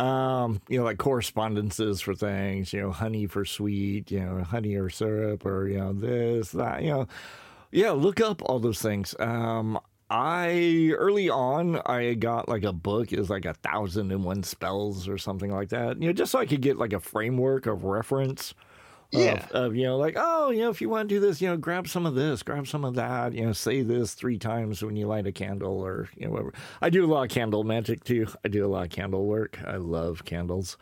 Like correspondences for things, honey for sweet, honey or syrup, or, this, that, yeah, look up all those things. Early on, I got like a book. It was like 1,001 spells or something like that. Just so I could get like a framework of reference. Of if you want to do this, grab some of this, grab some of that. Say this 3 times when you light a candle, or whatever. I do a lot of candle magic too. I do a lot of candle work. I love candles.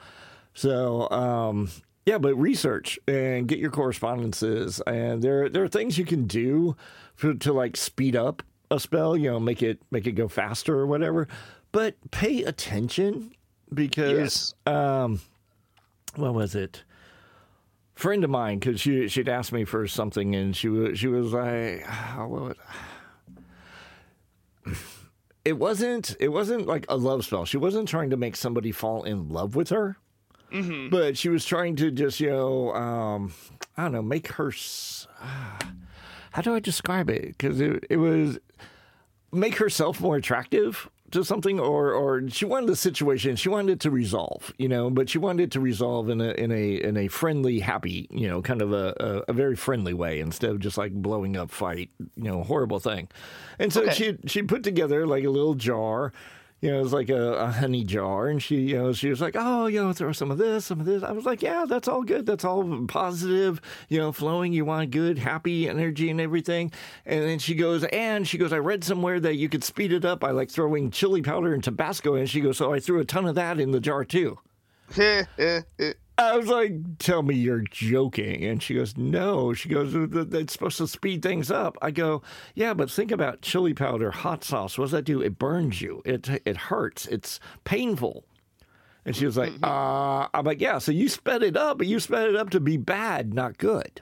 So yeah, but research and get your correspondences, and there are things you can do to like speed up a spell, make it go faster or whatever, but pay attention, because what was it? Friend of mine, because she'd asked me for something, and she was like, it wasn't like a love spell. She wasn't trying to make somebody fall in love with her, but she was trying to just I don't know, make her. How do I describe it? Because it was make herself more attractive to something, or she wanted the situation, she wanted it to resolve, but she wanted it to resolve in a friendly, happy, kind of a very friendly way, instead of just like blowing up fight, horrible thing. And so she put together like a little jar. It was like a honey jar, and she was like, oh, throw some of this. I was like, yeah, that's all good. That's all positive, flowing. You want good, happy energy and everything. And then she goes, I read somewhere that you could speed it up by like throwing chili powder and Tabasco. And she goes, so I threw a ton of that in the jar too. I was like, tell me you're joking. And she goes, no. She goes, it's supposed to speed things up. I go, yeah, but think about chili powder, hot sauce. What does that do? It burns you. It hurts. It's painful. And she was like, I'm like, yeah, so you sped it up, but you sped it up to be bad, not good.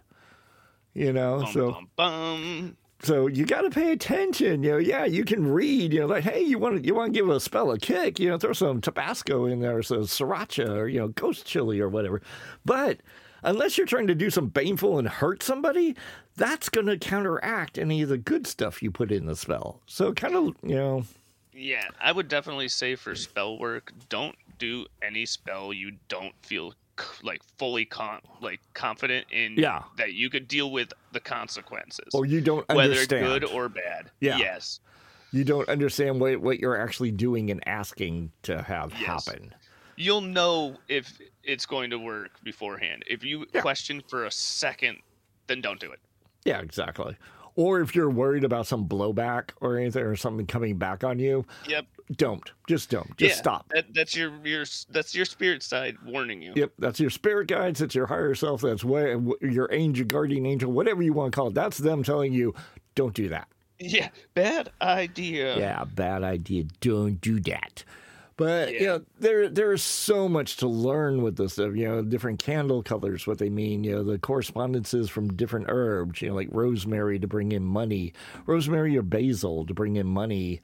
So you got to pay attention. Yeah, you can read. Like, hey, you want to give a spell a kick? Throw some Tabasco in there, so sriracha, or ghost chili or whatever. But unless you're trying to do some painful and hurt somebody, that's going to counteract any of the good stuff you put in the spell. So kind of, Yeah, I would definitely say for spell work, don't do any spell you don't feel fully confident in that you could deal with the consequences. Or you don't understand. Whether good or bad. Yeah. Yes. You don't understand what you're actually doing and asking to have happen. You'll know if it's going to work beforehand. If you question for a second, then don't do it. Yeah, exactly. Or if you're worried about some blowback or anything or something coming back on you, don't. Just don't. Just stop. That's your spirit side warning you. Yep, that's your spirit guides. That's your higher self. That's your angel, guardian angel, whatever you want to call it. That's them telling you, don't do that. Yeah, bad idea. Yeah, bad idea. Don't do that. But there's so much to learn with this stuff. Different candle colors, what they mean. The correspondences from different herbs. Like rosemary to bring in money, rosemary or basil to bring in money.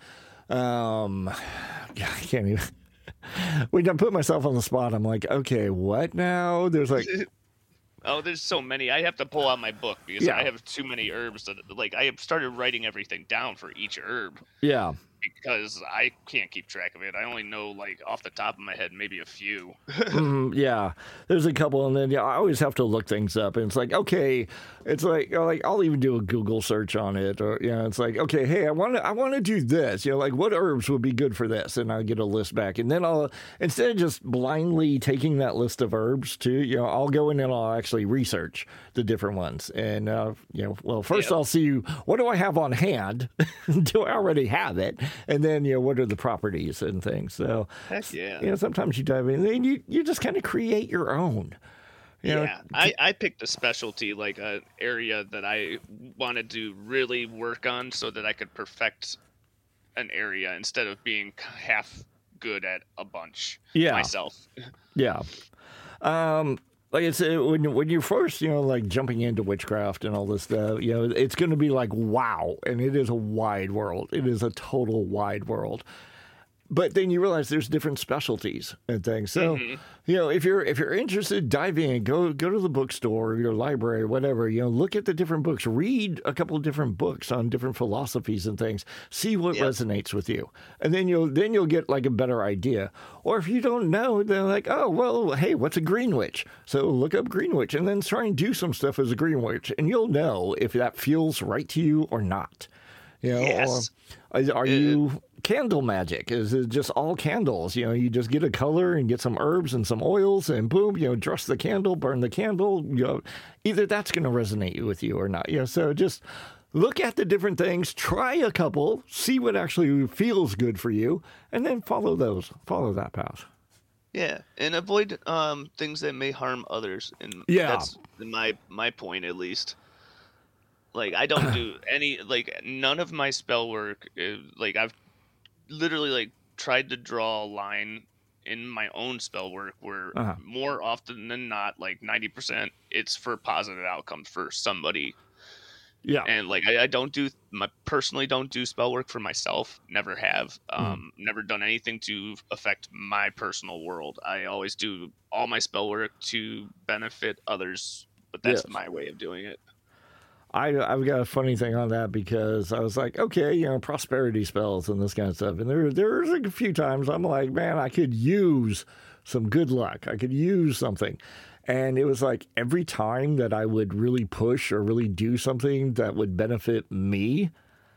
I can't even. When I put myself on the spot, I'm like, okay, what now? There's like. Oh, there's so many. I have to pull out my book because I have too many herbs that I have started writing everything down for each herb. Yeah. Because I can't keep track of it. I only know off the top of my head maybe a few. Yeah, there's a couple, and then I always have to look things up, and it's like, okay, it's like I'll even do a Google search on it, or it's like, okay, hey, I want to do this, what herbs would be good for this, and I'll get a list back, and then I'll, instead of just blindly taking that list of herbs too, I'll go in and I'll actually research the different ones, and first I'll see what do I have on hand, do I already have it. And then, what are the properties and things? So, heck yeah. Sometimes you dive in and you just kind of create your own. I picked a specialty, like an area that I wanted to really work on so that I could perfect an area instead of being half good at a bunch myself. Yeah. Like I said, when you're first, jumping into witchcraft and all this stuff, it's going to be like, wow. And it is a wide world. It is a total wide world. But then you realize there's different specialties and things. So, if you're interested, dive in, go to the bookstore or your library or whatever, look at the different books, read a couple of different books on different philosophies and things, see what resonates with you. And then you'll get like a better idea. Or if you don't know, then like, oh, well, hey, what's a green witch? So look up green witch and then try and do some stuff as a green witch. And you'll know if that feels right to you or not. Yes. Or are you candle magic? Is it just all candles? You just get a color and get some herbs and some oils and boom, dress the candle, burn the candle. Either that's going to resonate with you or not. So just look at the different things, try a couple, see what actually feels good for you, and then follow that path. Yeah, and avoid things that may harm others. And that's my point, at least. I don't do any, none of my spell work, I've literally, tried to draw a line in my own spell work where more often than not, 90%, it's for positive outcomes for somebody. Yeah. And, I personally don't do spell work for myself. Never have. Never done anything to affect my personal world. I always do all my spell work to benefit others, but that's my way of doing it. I've got a funny thing on that because I was like, okay, prosperity spells and this kind of stuff. And there's a few times I'm like, man, I could use some good luck. I could use something. And it was like every time that I would really push or really do something that would benefit me,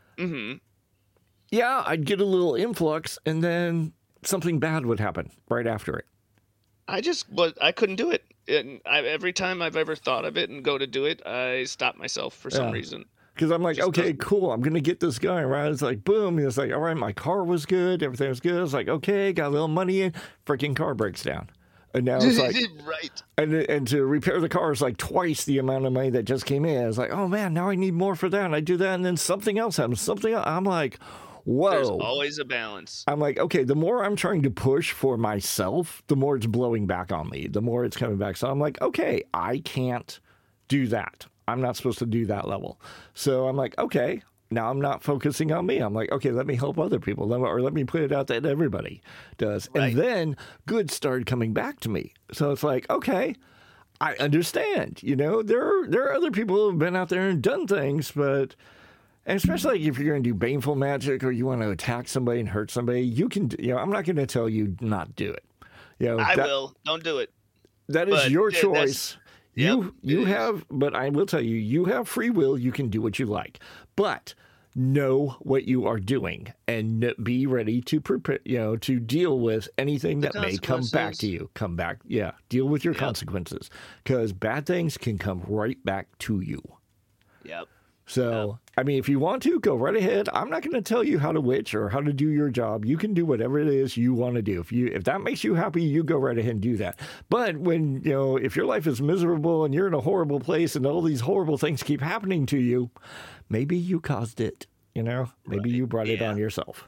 I'd get a little influx and then something bad would happen right after it. I couldn't do it. And every time I've ever thought of it and go to do it, I stop myself for some reason. Because I'm like, okay, cool. I'm going to get this going, right? It's like, boom. It's like, all right, my car was good. Everything was good. It's like, okay, got a little money in. Freaking car breaks down. And now it's like, right. And to repair the car is like twice the amount of money that just came in. It's like, oh, man, now I need more for that. And I do that. And then something else happens. Something else. I'm like, whoa. There's always a balance. I'm like, okay, the more I'm trying to push for myself, the more it's blowing back on me, the more it's coming back. So I'm like, okay, I can't do that. I'm not supposed to do that level. So I'm like, okay, now I'm not focusing on me. I'm like, okay, let me help other people, let me put it out that everybody does. Right. And then good started coming back to me. So it's like, okay, I understand. There are other people who have been out there and done things, but and especially like if you're going to do baneful magic or you want to attack somebody and hurt somebody, you can. I'm not going to tell you not do it. I will. Don't do it. That is your choice. You Yep, have, but I will tell you, you have free will. You can do what you like, but know what you are doing and be ready to prepare. To deal with anything that may come back to you. Deal with your consequences because bad things can come right back to you. Yep. So, I mean, if you want to, go right ahead. I'm not going to tell you how to witch or how to do your job. You can do whatever it is you want to do. If that makes you happy, you go right ahead and do that. But when, if your life is miserable and you're in a horrible place and all these horrible things keep happening to you, maybe you caused it, Maybe you brought it on yourself.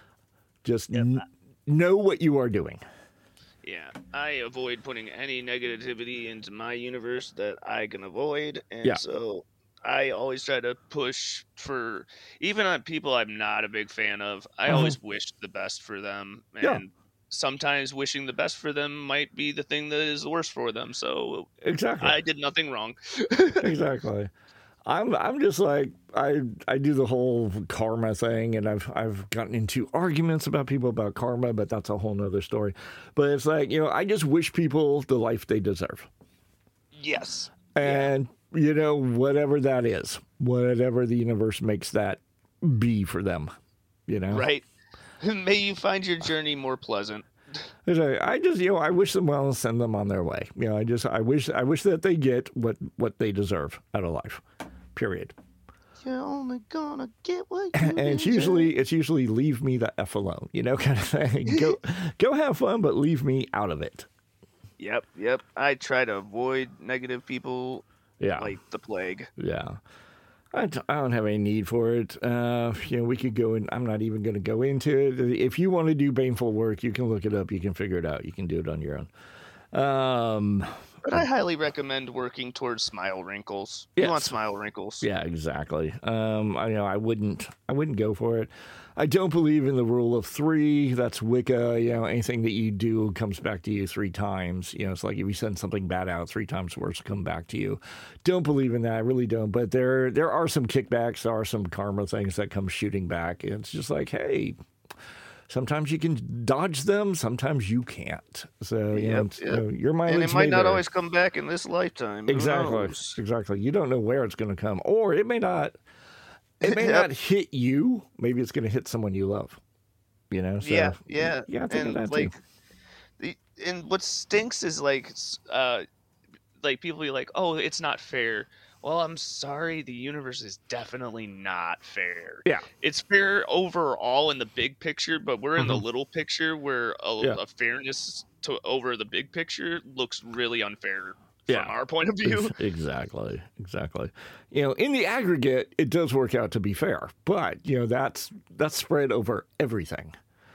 Just know what you are doing. Yeah, I avoid putting any negativity into my universe that I can avoid. And so I always try to push for, even on people I'm not a big fan of, I always wish the best for them. And sometimes wishing the best for them might be the thing that is the worst for them. So exactly, I did nothing wrong. Exactly. I'm just like, I do the whole karma thing, and I've gotten into arguments about people about karma, but that's a whole nother story. But it's like, I just wish people the life they deserve. Yes. And whatever that is, whatever the universe makes that be for them, Right. May you find your journey more pleasant. I just, I wish them well and send them on their way. I wish that they get what they deserve out of life. Period. You're only gonna get what you and it's usually leave me the F alone, kind of thing. Go have fun, but leave me out of it. Yep. I try to avoid negative people like the plague. Yeah. I don't have any need for it. We could go in. I'm not even going to go into it. If you want to do baneful work, you can look it up. You can figure it out. You can do it on your own. But I highly recommend working towards smile wrinkles. Yes. You want smile wrinkles. Yeah, exactly. I wouldn't go for it. I don't believe in the rule of 3. That's Wicca. Anything that you do comes back to you 3 times. It's like if you send something bad out, 3 times worse will come back to you. Don't believe in that. I really don't. But there are some kickbacks. There are some karma things that come shooting back. It's just like, hey, sometimes you can dodge them. Sometimes you can't. So, your mileage and it might not always come back in this lifetime. Exactly. You don't know where it's going to come. Or it may not. It may not hit you. Maybe it's going to hit someone you love. So, yeah. And and what stinks is like people be like, "Oh, it's not fair." Well, I'm sorry, the universe is definitely not fair. Yeah, it's fair overall in the big picture, but we're in the little picture where a fairness over the big picture looks really unfair. From our point of view. Exactly. In the aggregate, it does work out to be fair, but that's spread over everything.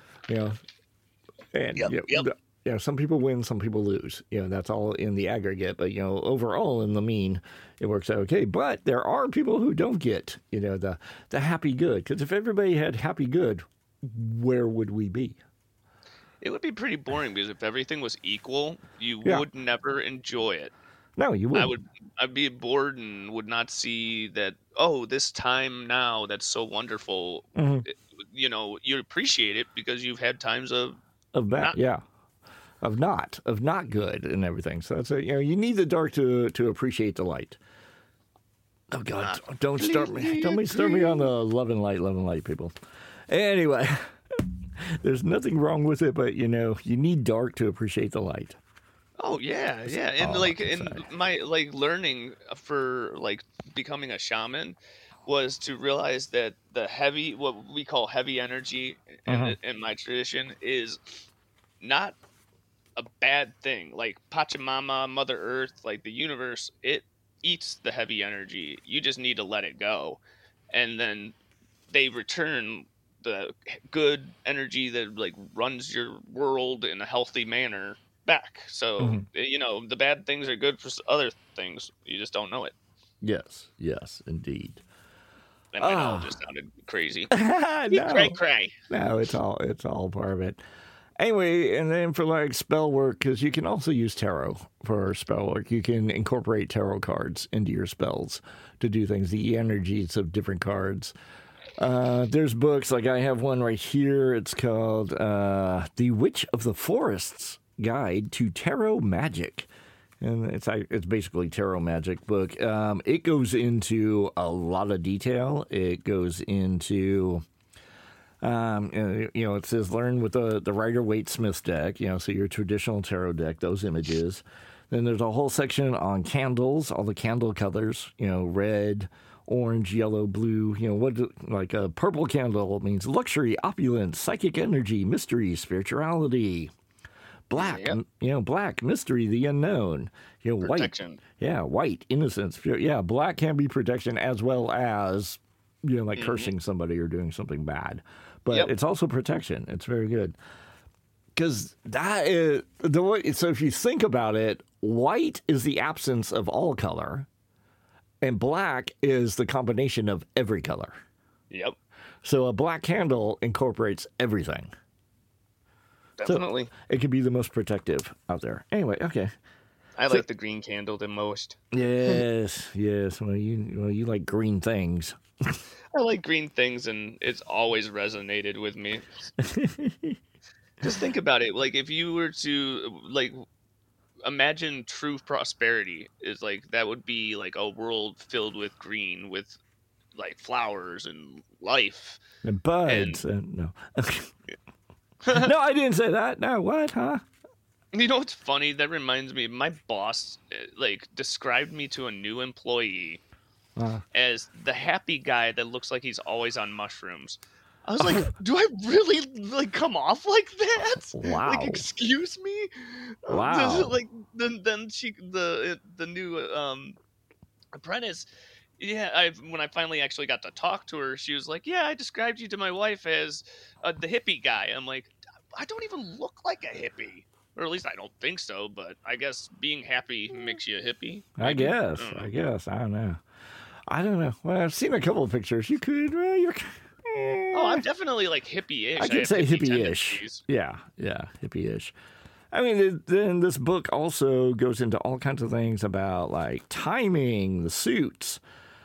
And some people win, some people lose. That's all in the aggregate, but overall in the mean, it works out okay. But there are people who don't get the happy good, because if everybody had happy good, where would we be? It would be pretty boring, because if everything was equal, you would never enjoy it. No, you wouldn't. I'd be bored and would not see that, this time now that's so wonderful. You appreciate it because you've had times of that, of not good and everything. So that's you need the dark to appreciate the light. Oh God, don't start me on the love and light, people. Anyway, there's nothing wrong with it, but you need dark to appreciate the light. Oh yeah, and in my learning for becoming a shaman was to realize that the heavy, what we call heavy energy in my tradition, is not a bad thing. Like Pachamama, Mother Earth, like the universe, it eats the heavy energy. You just need to let it go, and then they return the good energy that runs your world in a healthy manner back. So the bad things are good for other things. You just don't know it. Yes, indeed. And it all just sounded crazy. No. Cray. No, it's all part of it. Anyway, and then for like spell work, because you can also use tarot for spell work. You can incorporate tarot cards into your spells to do things, the energies of different cards. There's books, like I have one right here. It's called The Witch of the Forests Guide to Tarot Magic. And it's basically tarot magic book. It goes into a lot of detail. It goes into... it says learn with the Rider-Waite-Smith deck, so your traditional tarot deck, those images. Then there's a whole section on candles, all the candle colors, red, orange, yellow, blue, like a purple candle means luxury, opulence, psychic energy, mystery, spirituality. Black, black, mystery, the unknown. Protection. White, innocence. Black can be protection as well as, like cursing somebody or doing something bad. But it's also protection. It's very good. Because that is the way. So if you think about it, white is the absence of all color, and black is the combination of every color. Yep. So a black candle incorporates everything. Definitely. So it can be the most protective out there. Anyway, okay. I like the green candle the most. Yes. Well, you like green things. I like green things, and it's always resonated with me. Just think about it. Like, if you were to, like, imagine true prosperity is like, that would be like a world filled with green, with like flowers and life. And buds. No. No, I didn't say that. No, what, huh? You know what's funny? That reminds me, my boss, like, described me to a new employee as the happy guy that looks like he's always on mushrooms. I was like, do I really, like, come off like that? Wow. Like, excuse me? Wow. Like, then the new apprentice, when I finally actually got to talk to her, she was like, yeah, I described you to my wife as the hippie guy. I'm like, I don't even look like a hippie. Or at least I don't think so, but I guess being happy makes you a hippie. I guess. I don't know. Well, I've seen a couple of pictures. You could, Oh, I'm definitely like hippie-ish. I could say hippie-ish. Yeah, hippie-ish. I mean, then this book also goes into all kinds of things about like timing, the suits.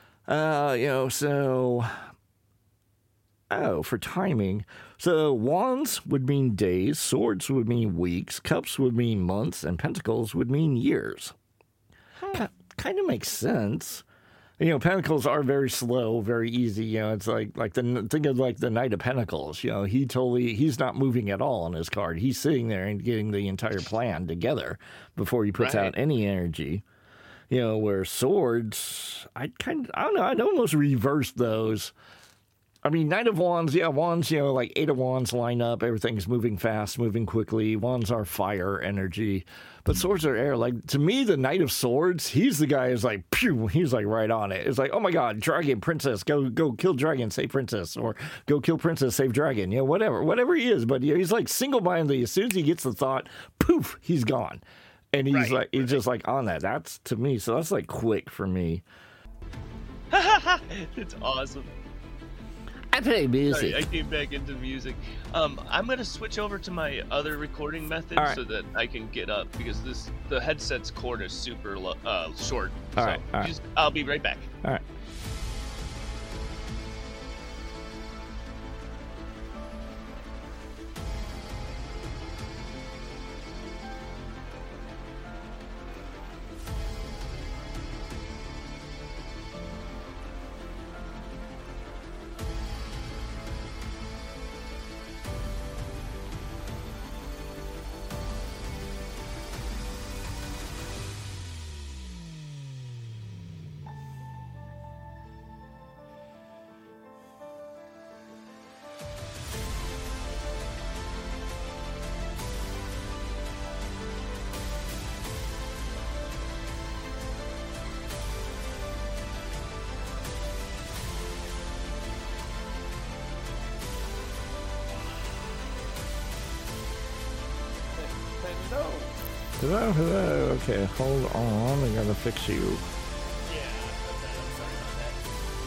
For timing. So wands would mean days, swords would mean weeks, cups would mean months, and pentacles would mean years. Kind of makes sense. Pentacles are very slow, very easy. It's like think of like the Knight of Pentacles. He's not moving at all on his card. He's sitting there and getting the entire plan together before he puts out any energy. Where swords, I don't know. I'd almost reverse those. I mean, Knight of Wands, wands, like 8 of Wands line up. Everything's moving fast, moving quickly. Wands are fire energy, but swords are air. Like, to me, the Knight of Swords, he's the guy who's like, pew, he's like right on it. It's like, oh my God, dragon, princess, go kill dragon, save princess, or go kill princess, save dragon. Whatever he is. But he's like single-mindedly, as soon as he gets the thought, poof, he's gone. And he's he's just like on that. That's to me. So that's like quick for me. It's awesome. I play music. Sorry, I came back into music. I'm gonna switch over to my other recording method so that I can get up, because the headset's cord is super short. All right. I'll be right back. All right. Hello. Okay, hold on. I gotta fix you. Yeah, I'm sorry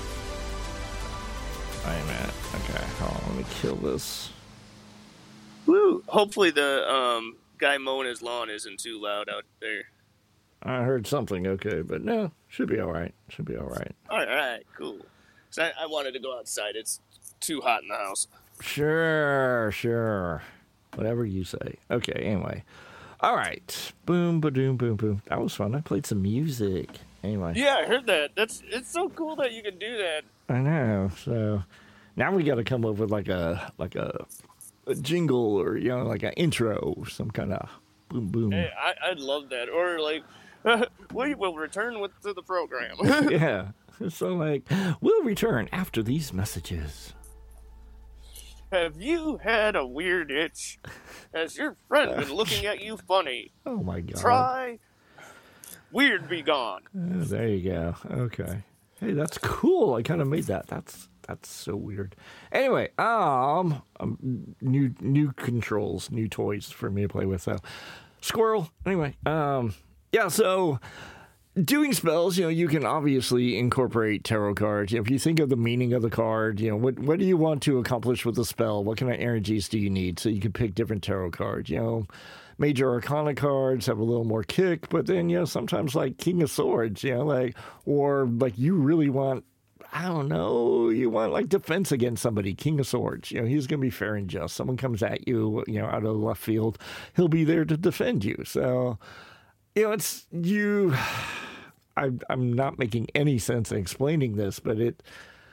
about that. Wait a minute. Okay, hold on. Let me kill this. Woo! Hopefully the guy mowing his lawn isn't too loud out there. I heard something, okay, but no, should be all right. All right, cool. So I wanted to go outside. It's too hot in the house. Sure. Whatever you say. Okay, anyway. All right. Boom, ba-doom, boom, boom. That was fun. I played some music. Anyway. Yeah, I heard that. It's so cool that you can do that. I know. So now we got to come up with like a jingle or, like an intro, some kind of boom, boom. Hey, I'd love that. Or like, we will return to the program. Yeah. So like, we'll return after these messages. Have you had a weird itch? Has your friend been looking at you funny? Oh my God. Try Weird Be Gone. Oh, there you go. Okay. Hey, that's cool. I kind of made that. That's so weird. Anyway, new controls, new toys for me to play with. So, squirrel. Anyway, yeah. So, doing spells, you can obviously incorporate tarot cards. If you think of the meaning of the card, what do you want to accomplish with the spell? What kind of energies do you need? So you can pick different tarot cards. Major Arcana cards have a little more kick, but then, sometimes like King of Swords, or you really want, I don't know, you want like defense against somebody, King of Swords. He's going to be fair and just. Someone comes at you, out of left field, he'll be there to defend you. So, it's you. I'm not making any sense in explaining this, but it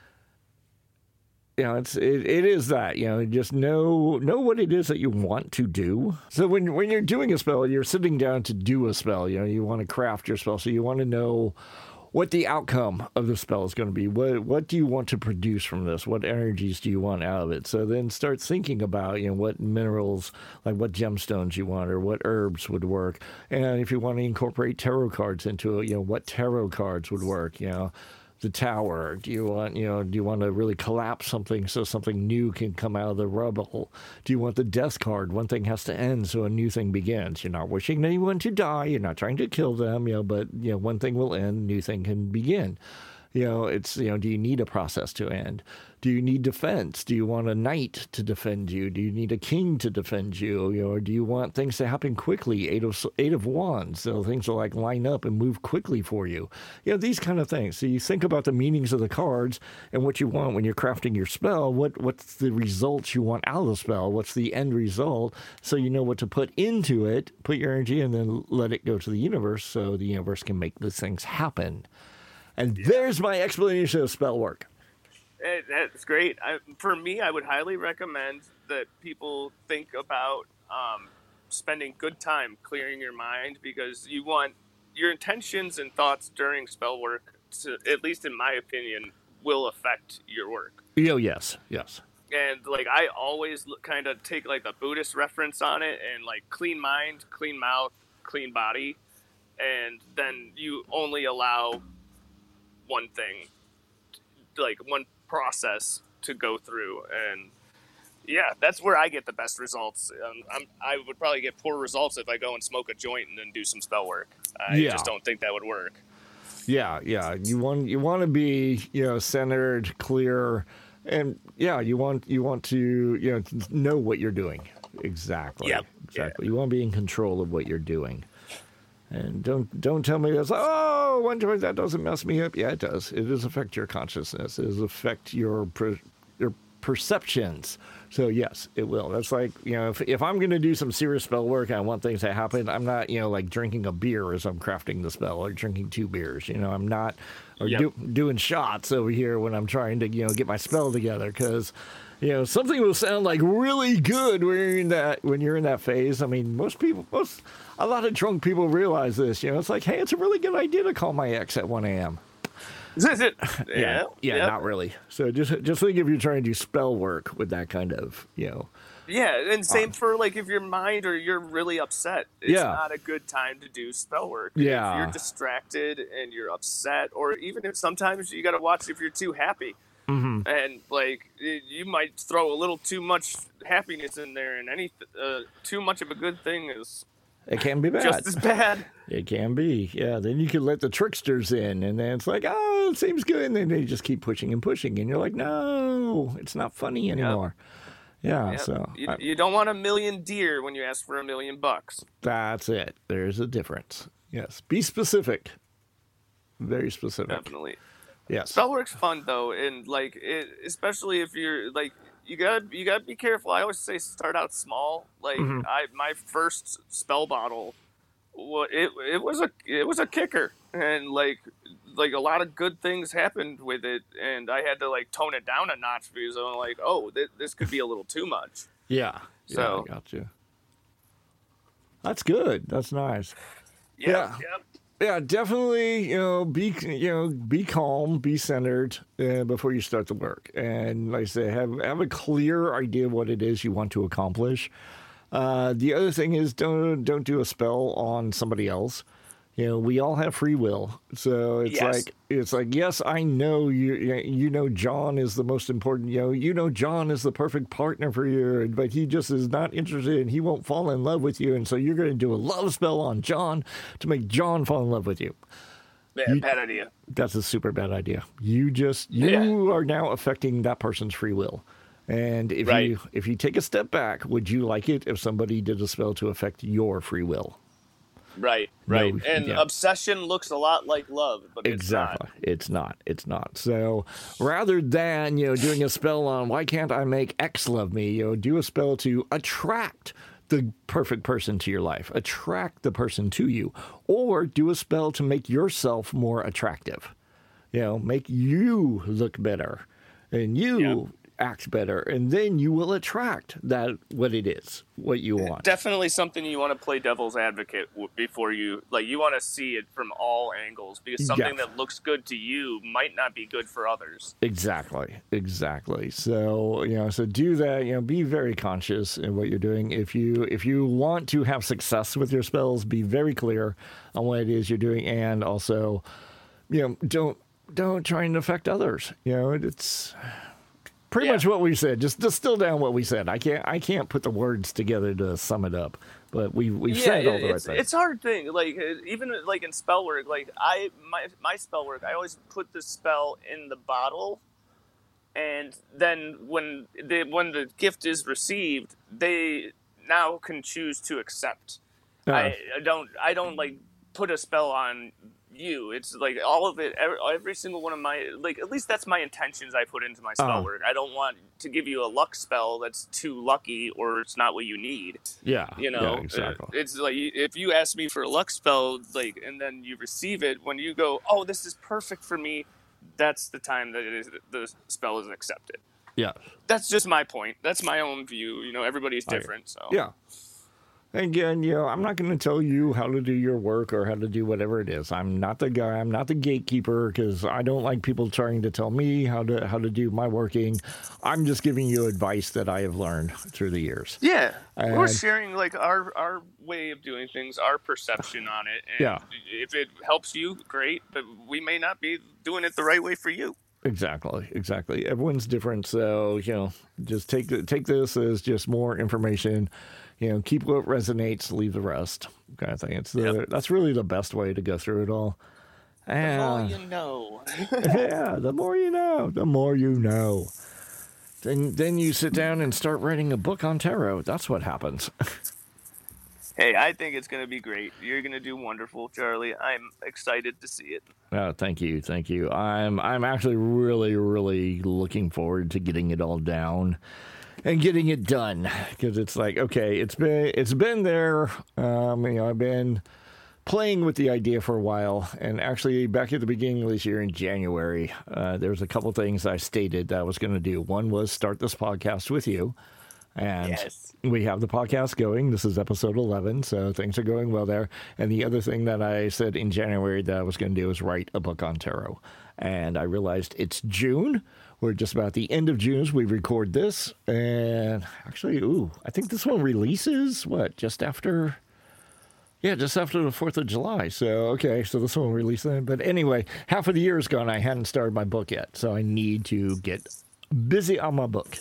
is that, just know what it is that you want to do. So when you're doing a spell, you're sitting down to do a spell, you want to craft your spell. So you want to know what the outcome of the spell is going to be. What do you want to produce from this? What energies do you want out of it? So then start thinking about, what minerals, like what gemstones you want or what herbs would work. And if you want to incorporate tarot cards into it, what tarot cards would work, the tower. Do you want to really collapse something so something new can come out of the rubble? Do you want the death card? One thing has to end so a new thing begins. You're not wishing anyone to die. You're not trying to kill them, but one thing will end, new thing can begin. It's, do you need a process to end? Do you need defense? Do you want a knight to defend you? Do you need a king to defend you? Or do you want things to happen quickly? Eight of Wands, so things will like line up and move quickly for you. These kind of things. So you think about the meanings of the cards and what you want when you're crafting your spell. What's the results you want out of the spell? What's the end result? So you know what to put into it, put your energy, and then let it go to the universe so the universe can make these things happen. And there's my explanation of spell work. That's great. For me, I would highly recommend that people think about spending good time clearing your mind, because you want your intentions and thoughts during spell work to, at least in my opinion, will affect your work. Oh, yes. And I always kind of take the Buddhist reference on it, and clean mind, clean mouth, clean body, and then you only allow one thing, one process to go through. And yeah, that's where I get the best results. I would probably get poor results if I go and smoke a joint and then do some spell work. I just don't think that would work. Yeah. You want to be, centered, clear, and you want to, know what you're doing. Exactly. Yep. Exactly. Yeah. You want to be in control of what you're doing. And don't tell me that's, one time that doesn't mess me up. Yeah, it does. It does affect your consciousness. It does affect your perceptions. So yes, it will. That's like, if I'm going to do some serious spell work and I want things to happen, I'm not, drinking a beer as I'm crafting the spell, or drinking 2 beers. I'm not doing shots over here when I'm trying to, get my spell together, because something will sound really good when you're in that phase. I mean, a lot of drunk people realize this. It's like, hey, it's a really good idea to call my ex at 1 a.m. Yeah, not really. So just think if you're trying to do spell work with that kind of, Yeah, and same for if your mind or you're really upset. It's not a good time to do spell work. Yeah. If you're distracted and you're upset, or even if sometimes you got to watch if you're too happy. Mm-hmm. And you might throw a little too much happiness in there, and too much of a good thing is It can be bad. Just as bad. It can be, yeah. Then you can let the tricksters in, and then it's like, oh, it seems good. And then they just keep pushing and pushing. And you're like, no, it's not funny anymore. Yeah, Yep. so You don't want a million deer when you ask for $1 million. that's it. There's a difference. Yes, be specific. Very specific. Definitely. Yes. Spellwork's fun though, and like especially if you're like you gotta be careful. I always say start out small. Like Mm-hmm. my first spell bottle, it was a kicker, and like a lot of good things happened with it, and I had to like tone it down a notch because I'm like, oh, this could be a little too much. Yeah. So- I got you. That's good. That's nice. Yeah. Yep. Yeah, definitely. Be calm, be centered before you start the work, and like I say, have a clear idea of what it is you want to accomplish. The other thing is don't do a spell on somebody else. We all have free will, so it's like yes, I know you know John is the most important. John is the perfect partner for you, but he just is not interested, and he won't fall in love with you, and so you're going to do a love spell on John to make John fall in love with you. Bad idea. That's a super bad idea. You are now affecting that person's free will. And if you take a step back, would you like it if somebody did a spell to affect your free will? Right. And obsession looks a lot like love, but exactly. It's not. So rather than, doing a spell on why can't I make X love me, do a spell to attract the perfect person to your life, attract the person to you, or do a spell to make yourself more attractive, make you look better and you act better, and then you will attract what you want. Definitely something you want to play devil's advocate before you want to see it from all angles, because something that looks good to you might not be good for others. Exactly. So so do that. Be very conscious in what you're doing. If you want to have success with your spells, be very clear on what it is you're doing, and also, don't try and affect others. It's pretty much what we said. Just distill down what we said. I can't put the words together to sum it up, but we've said all the right things. It's a hard thing. Like even like in spell work, like my spell work, I always put the spell in the bottle, and then when the gift is received, they now can choose to accept. I don't like put a spell on you. It's like all of it, every single one of my, like, at least that's my intentions I put into my spell work. I don't want to give you a luck spell that's too lucky or it's not what you need. Yeah exactly. It's like if you ask me for a luck spell, like, and then you receive it, when you go, oh, this is perfect for me, that's the time that the spell is accepted. Yeah, that's just my point. That's my own view. Everybody's different. So yeah. Again, I'm not going to tell you how to do your work or how to do whatever it is. I'm not the guy. I'm not the gatekeeper, because I don't like people trying to tell me how to do my working. I'm just giving you advice that I have learned through the years. Yeah, we're sharing like our way of doing things, our perception on it. And if it helps you, great. But we may not be doing it the right way for you. Exactly. Everyone's different, so just take this as just more information. Keep what resonates, leave the rest, kind of thing. That's really the best way to go through it all. The more you know. Yeah, the more you know. The more you know. Then you sit down and start writing a book on tarot. That's what happens. Hey, I think it's going to be great. You're going to do wonderful, Charlie. I'm excited to see it. Oh, thank you. I'm actually really, really looking forward to getting it all down and getting it done, because it's like, okay, it's been there. I've been playing with the idea for a while, and actually back at the beginning of this year in January, there was a couple things I stated that I was going to do. One was start this podcast with you. And we have the podcast going. This is episode 11, so things are going well there. And the other thing that I said in January that I was going to do is write a book on tarot. And I realized it's June. We're just about the end of June as we record this. And actually, I think this one releases, just after the 4th of July. So this one will release then. But anyway, half of the year is gone. I hadn't started my book yet, so I need to get busy on my book.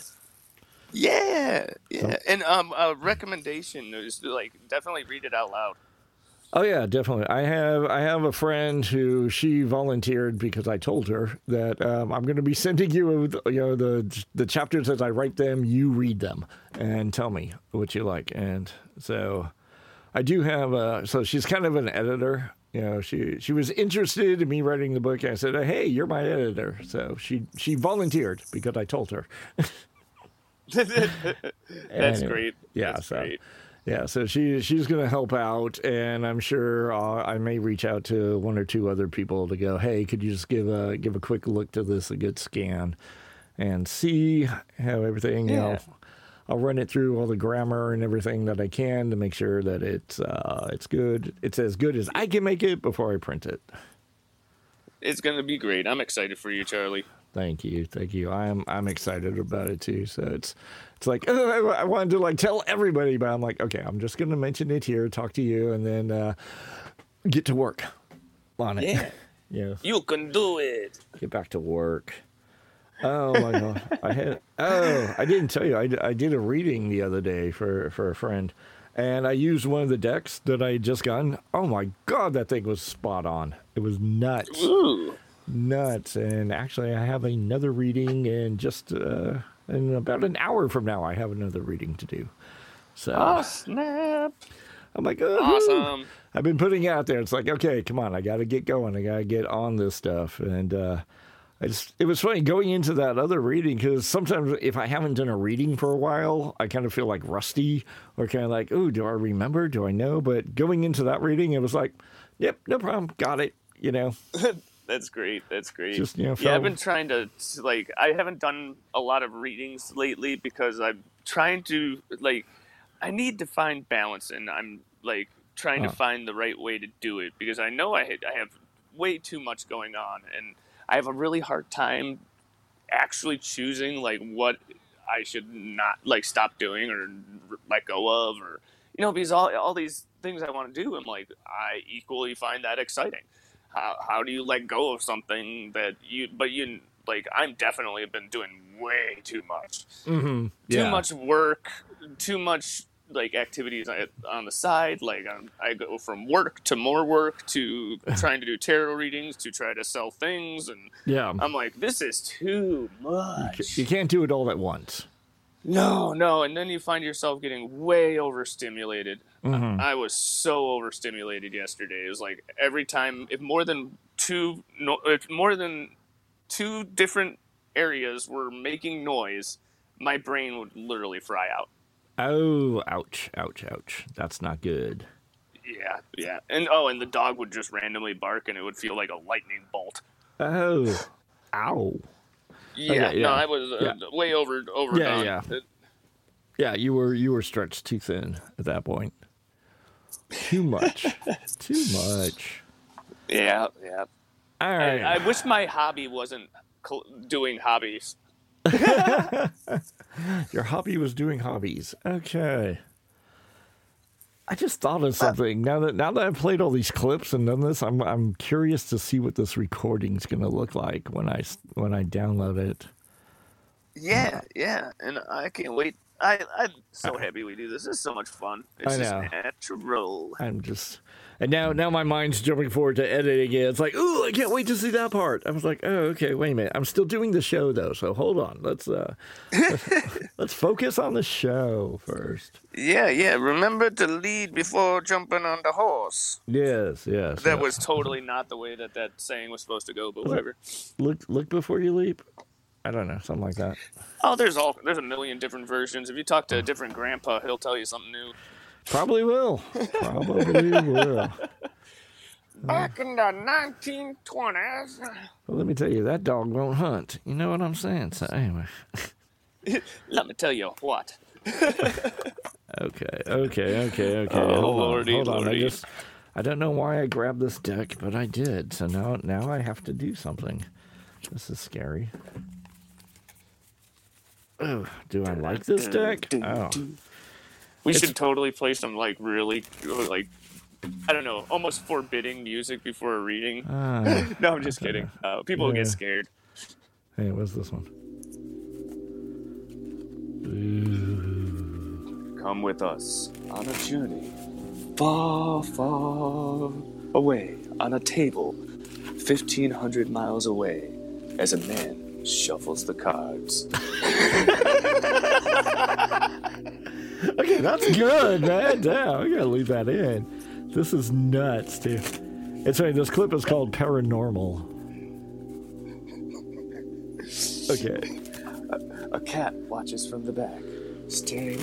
Yeah. And a recommendation is definitely read it out loud. Oh yeah, definitely. I have a friend who she volunteered because I told her that I'm going to be sending you the chapters as I write them. You read them and tell me what you like. And so I do have so she's kind of an editor. She was interested in me writing the book. And I said, hey, you're my editor. So she volunteered because I told her. That's great. Yeah, That's so great. yeah, so she's going to help out, and I'm sure I may reach out to one or two other people to go, hey, could you just give a quick look to this, a good scan, and see how everything. I'll run it through all the grammar and everything that I can to make sure that it's good. It's as good as I can make it before I print it. It's going to be great. I'm excited for you, Charlie. Thank you. I'm excited about it too. So it's like I wanted to tell everybody, but I'm like, okay, I'm just going to mention it here, talk to you, and then get to work on it. Yeah, Yeah. You can do it. Get back to work. Oh my god, I didn't tell you, I did a reading the other day for a friend, and I used one of the decks that I had just gotten. Oh my god, that thing was spot on. It was nuts. Ooh. Nuts. And actually I have another reading in just in about an hour from now. I have another reading to do, so Oh, snap. I'm like, Awesome. I've been putting it out there. It's like, okay, come on, I gotta get going, I gotta get on this stuff. And it was funny going into that other reading, because sometimes if I haven't done a reading for a while, I kind of feel like rusty, or kind of like, oh, do I remember, do I know? But going into that reading, it was like, yep, no problem, got it, That's great. That's great. Just, I've been trying to, I haven't done a lot of readings lately because I'm trying to, I need to find balance, and I'm, trying to find the right way to do it, because I know I have way too much going on, and I have a really hard time actually choosing, what I should not, stop doing or let go of, or, because all these things I want to do, I equally find that exciting. How do you let go of something that I'm definitely been doing way too much. Mm-hmm. Too much work, too much, activities on the side. I go from work to more work to trying to do tarot readings to try to sell things. And Yeah. I'm like, this is too much. You can't do it all at once. No. And then you find yourself getting way overstimulated. Mm-hmm. I was so overstimulated yesterday. It was like every time, if more than two different areas were making noise, my brain would literally fry out. Oh, ouch. That's not good. Yeah. And the dog would just randomly bark, and it would feel like a lightning bolt. Oh, ow. Yeah, Okay, no, I was way overdone. Yeah, you were stretched too thin at that point. Too much. Yeah. All right. I wish my hobby wasn't doing hobbies. Your hobby was doing hobbies. Okay. I just thought of something. Now that I've played all these clips and done this, I'm curious to see what this recording's going to look like when I download it. Yeah, and I can't wait. I'm so happy we do this. This is so much fun. It's just natural. And now my mind's jumping forward to editing it. It's like, ooh, I can't wait to see that part. I was like, oh, okay, wait a minute. I'm still doing the show though, so hold on. Let's focus on the show first. Yeah. Remember to lead before jumping on the horse. Yes. That was totally not the way that saying was supposed to go, but whatever. Look before you leap. I don't know, something like that. Oh, there's a million different versions. If you talk to a different grandpa, he'll tell you something new. Probably will. Back in the 1920s. Well, let me tell you, that dog won't hunt. You know what I'm saying? So anyway. Let me tell you what. Okay. Oh, Lordy. Hold on. I don't know why I grabbed this deck, but I did. So now I have to do something. This is scary. Oh, do I like this deck? Oh. We should totally play some really I don't know, almost forbidding music before a reading. No, I'm just kidding. People will get scared. Hey, what's this one? come with us on a journey far, far away on a table 1,500 miles away as a man shuffles the cards. Okay, that's good, man. Damn, I gotta leave that in. This is nuts, dude. It's right. This clip is called Paranormal. Okay. A cat watches from the back, staring.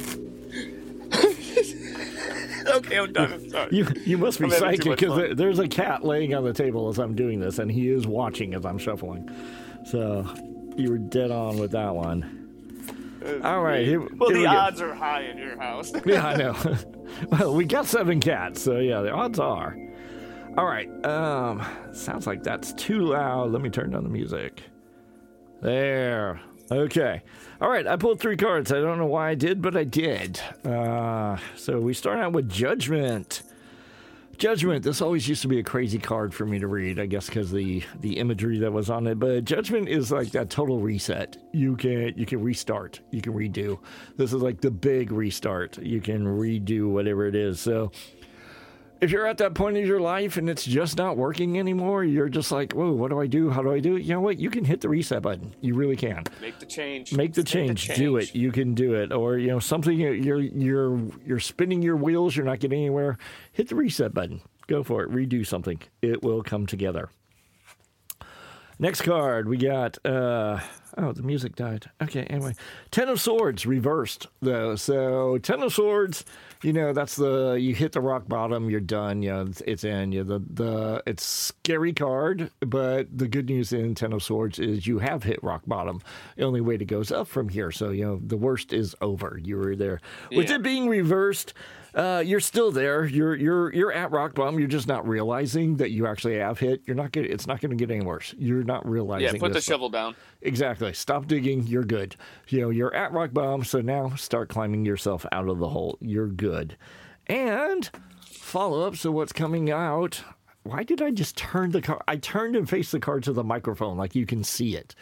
Okay, I'm done. I'm sorry. You must be I'm having psychic too much because fun. there's a cat laying on the table as I'm doing this, and he is watching as I'm shuffling. So you were dead on with that one. All right. Well, here we the go. odds are high in your house. Yeah, I know. Well, we got 7 cats, so yeah, the odds are. All right. Sounds like that's too loud. Let me turn down the music. There. Okay. All right, I pulled 3 cards. I don't know why I did, but I did. So we start out with Judgment. Judgment, this always used to be a crazy card for me to read, I guess because the imagery that was on it. But Judgment is like that total reset. You can restart. You can redo. This is like the big restart. You can redo whatever it is. So if you're at that point of your life and it's just not working anymore, you're just like, whoa, what do I do? How do I do it? You know what? You can hit the reset button. You really can. Make the change. Make the change. Do it. You can do it. Or, something you're spinning your wheels, you're not getting anywhere. Hit the reset button. Go for it. Redo something. It will come together. Next card, we got, the music died. Okay, anyway. 10 of Swords, reversed, though. So, 10 of Swords, that's you hit the rock bottom, you're done, it's in. It's scary card, but the good news in 10 of Swords is you have hit rock bottom. The only way to go is up from here. So, the worst is over. You were there. Yeah. With it being reversed, you're still there. You're at rock bottom. You're just not realizing that you actually have hit. It's not going to get any worse. You're not realizing. Yeah, put the shovel down. Exactly. Stop digging. You're good. You're at rock bottom. So now start climbing yourself out of the hole. You're good. And follow up. So what's coming out? Why did I just turn the card? I turned and faced the card to the microphone, like you can see it.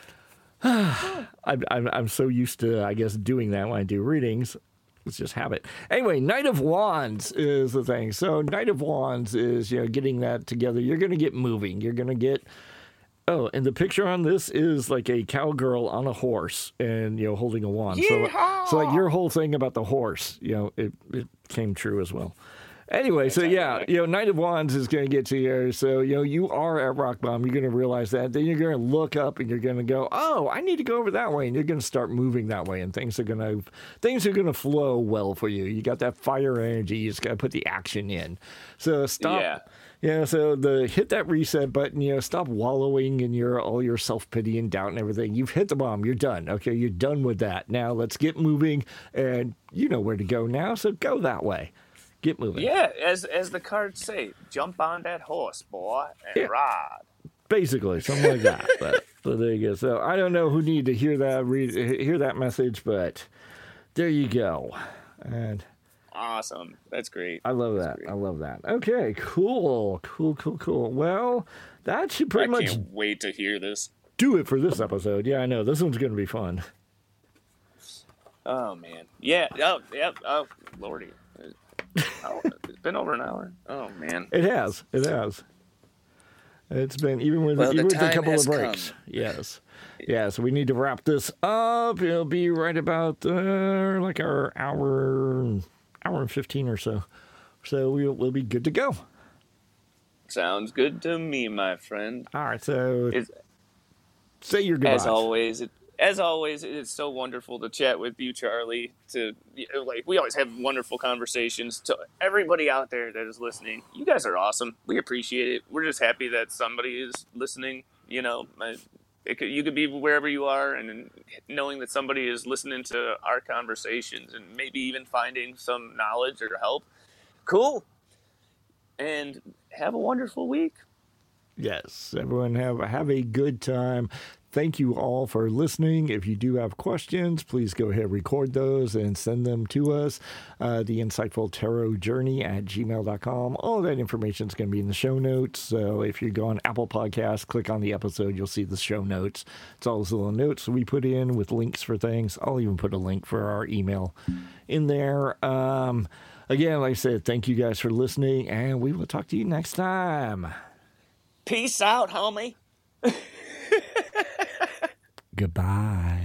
I'm so used to, I guess, doing that when I do readings. It's just habit. Anyway, Knight of Wands is the thing. So Knight of Wands is, getting that together. You're going to get moving. You're going to get... Oh, and the picture on this is like a cowgirl on a horse and, holding a wand. So like your whole thing about the horse, it came true as well. Anyway, so yeah, Knight of Wands is going to get to you. So, you are at rock bottom. You're going to realize that. Then you're going to look up and you're going to go, oh, I need to go over that way. And you're going to start moving that way. And things are going to flow well for you. You got that fire energy. You just got to put the action in. So stop. Yeah. So hit that reset button. Stop wallowing in all your self-pity and doubt and everything. You've hit the bomb. You're done. Okay, you're done with that. Now let's get moving. And you know where to go now. So go that way. Get moving. Yeah, as the cards say, jump on that horse, boy, and ride. Basically, something like that. So there you go. So I don't know who need to hear that message, but there you go. And awesome. That's great. I love that. I love that. Okay, cool. Well, that should pretty much... I can't wait to hear this. Do it for this episode. Yeah, I know. This one's going to be fun. Oh, man. Yeah. Oh, yep. Oh, Lordy. It's been over an hour. Oh, man. It has. It's been, even with a couple of breaks. Come. Yes. Yeah, so we need to wrap this up. It'll be right about like our hour and 15 or so. So we'll be good to go. Sounds good to me, my friend. All right, so say your goodbyes. As always, it's so wonderful to chat with you, Charlie. We always have wonderful conversations. To everybody out there that is listening, you guys are awesome. We appreciate it. We're just happy that somebody is listening. You could be wherever you are, and knowing that somebody is listening to our conversations and maybe even finding some knowledge or help. Cool. And have a wonderful week. Yes, everyone have a good time. thank you all for listening. If you do have questions, please go ahead, record those, and send them to us. The Insightful Tarot Journey at gmail.com. All of that information is going to be in the show notes. So if you go on Apple Podcasts, click on the episode, you'll see the show notes. It's all those little notes we put in with links for things. I'll even put a link for our email in there. Again, like I said, thank you guys for listening, and we will talk to you next time. Peace out, homie. Goodbye.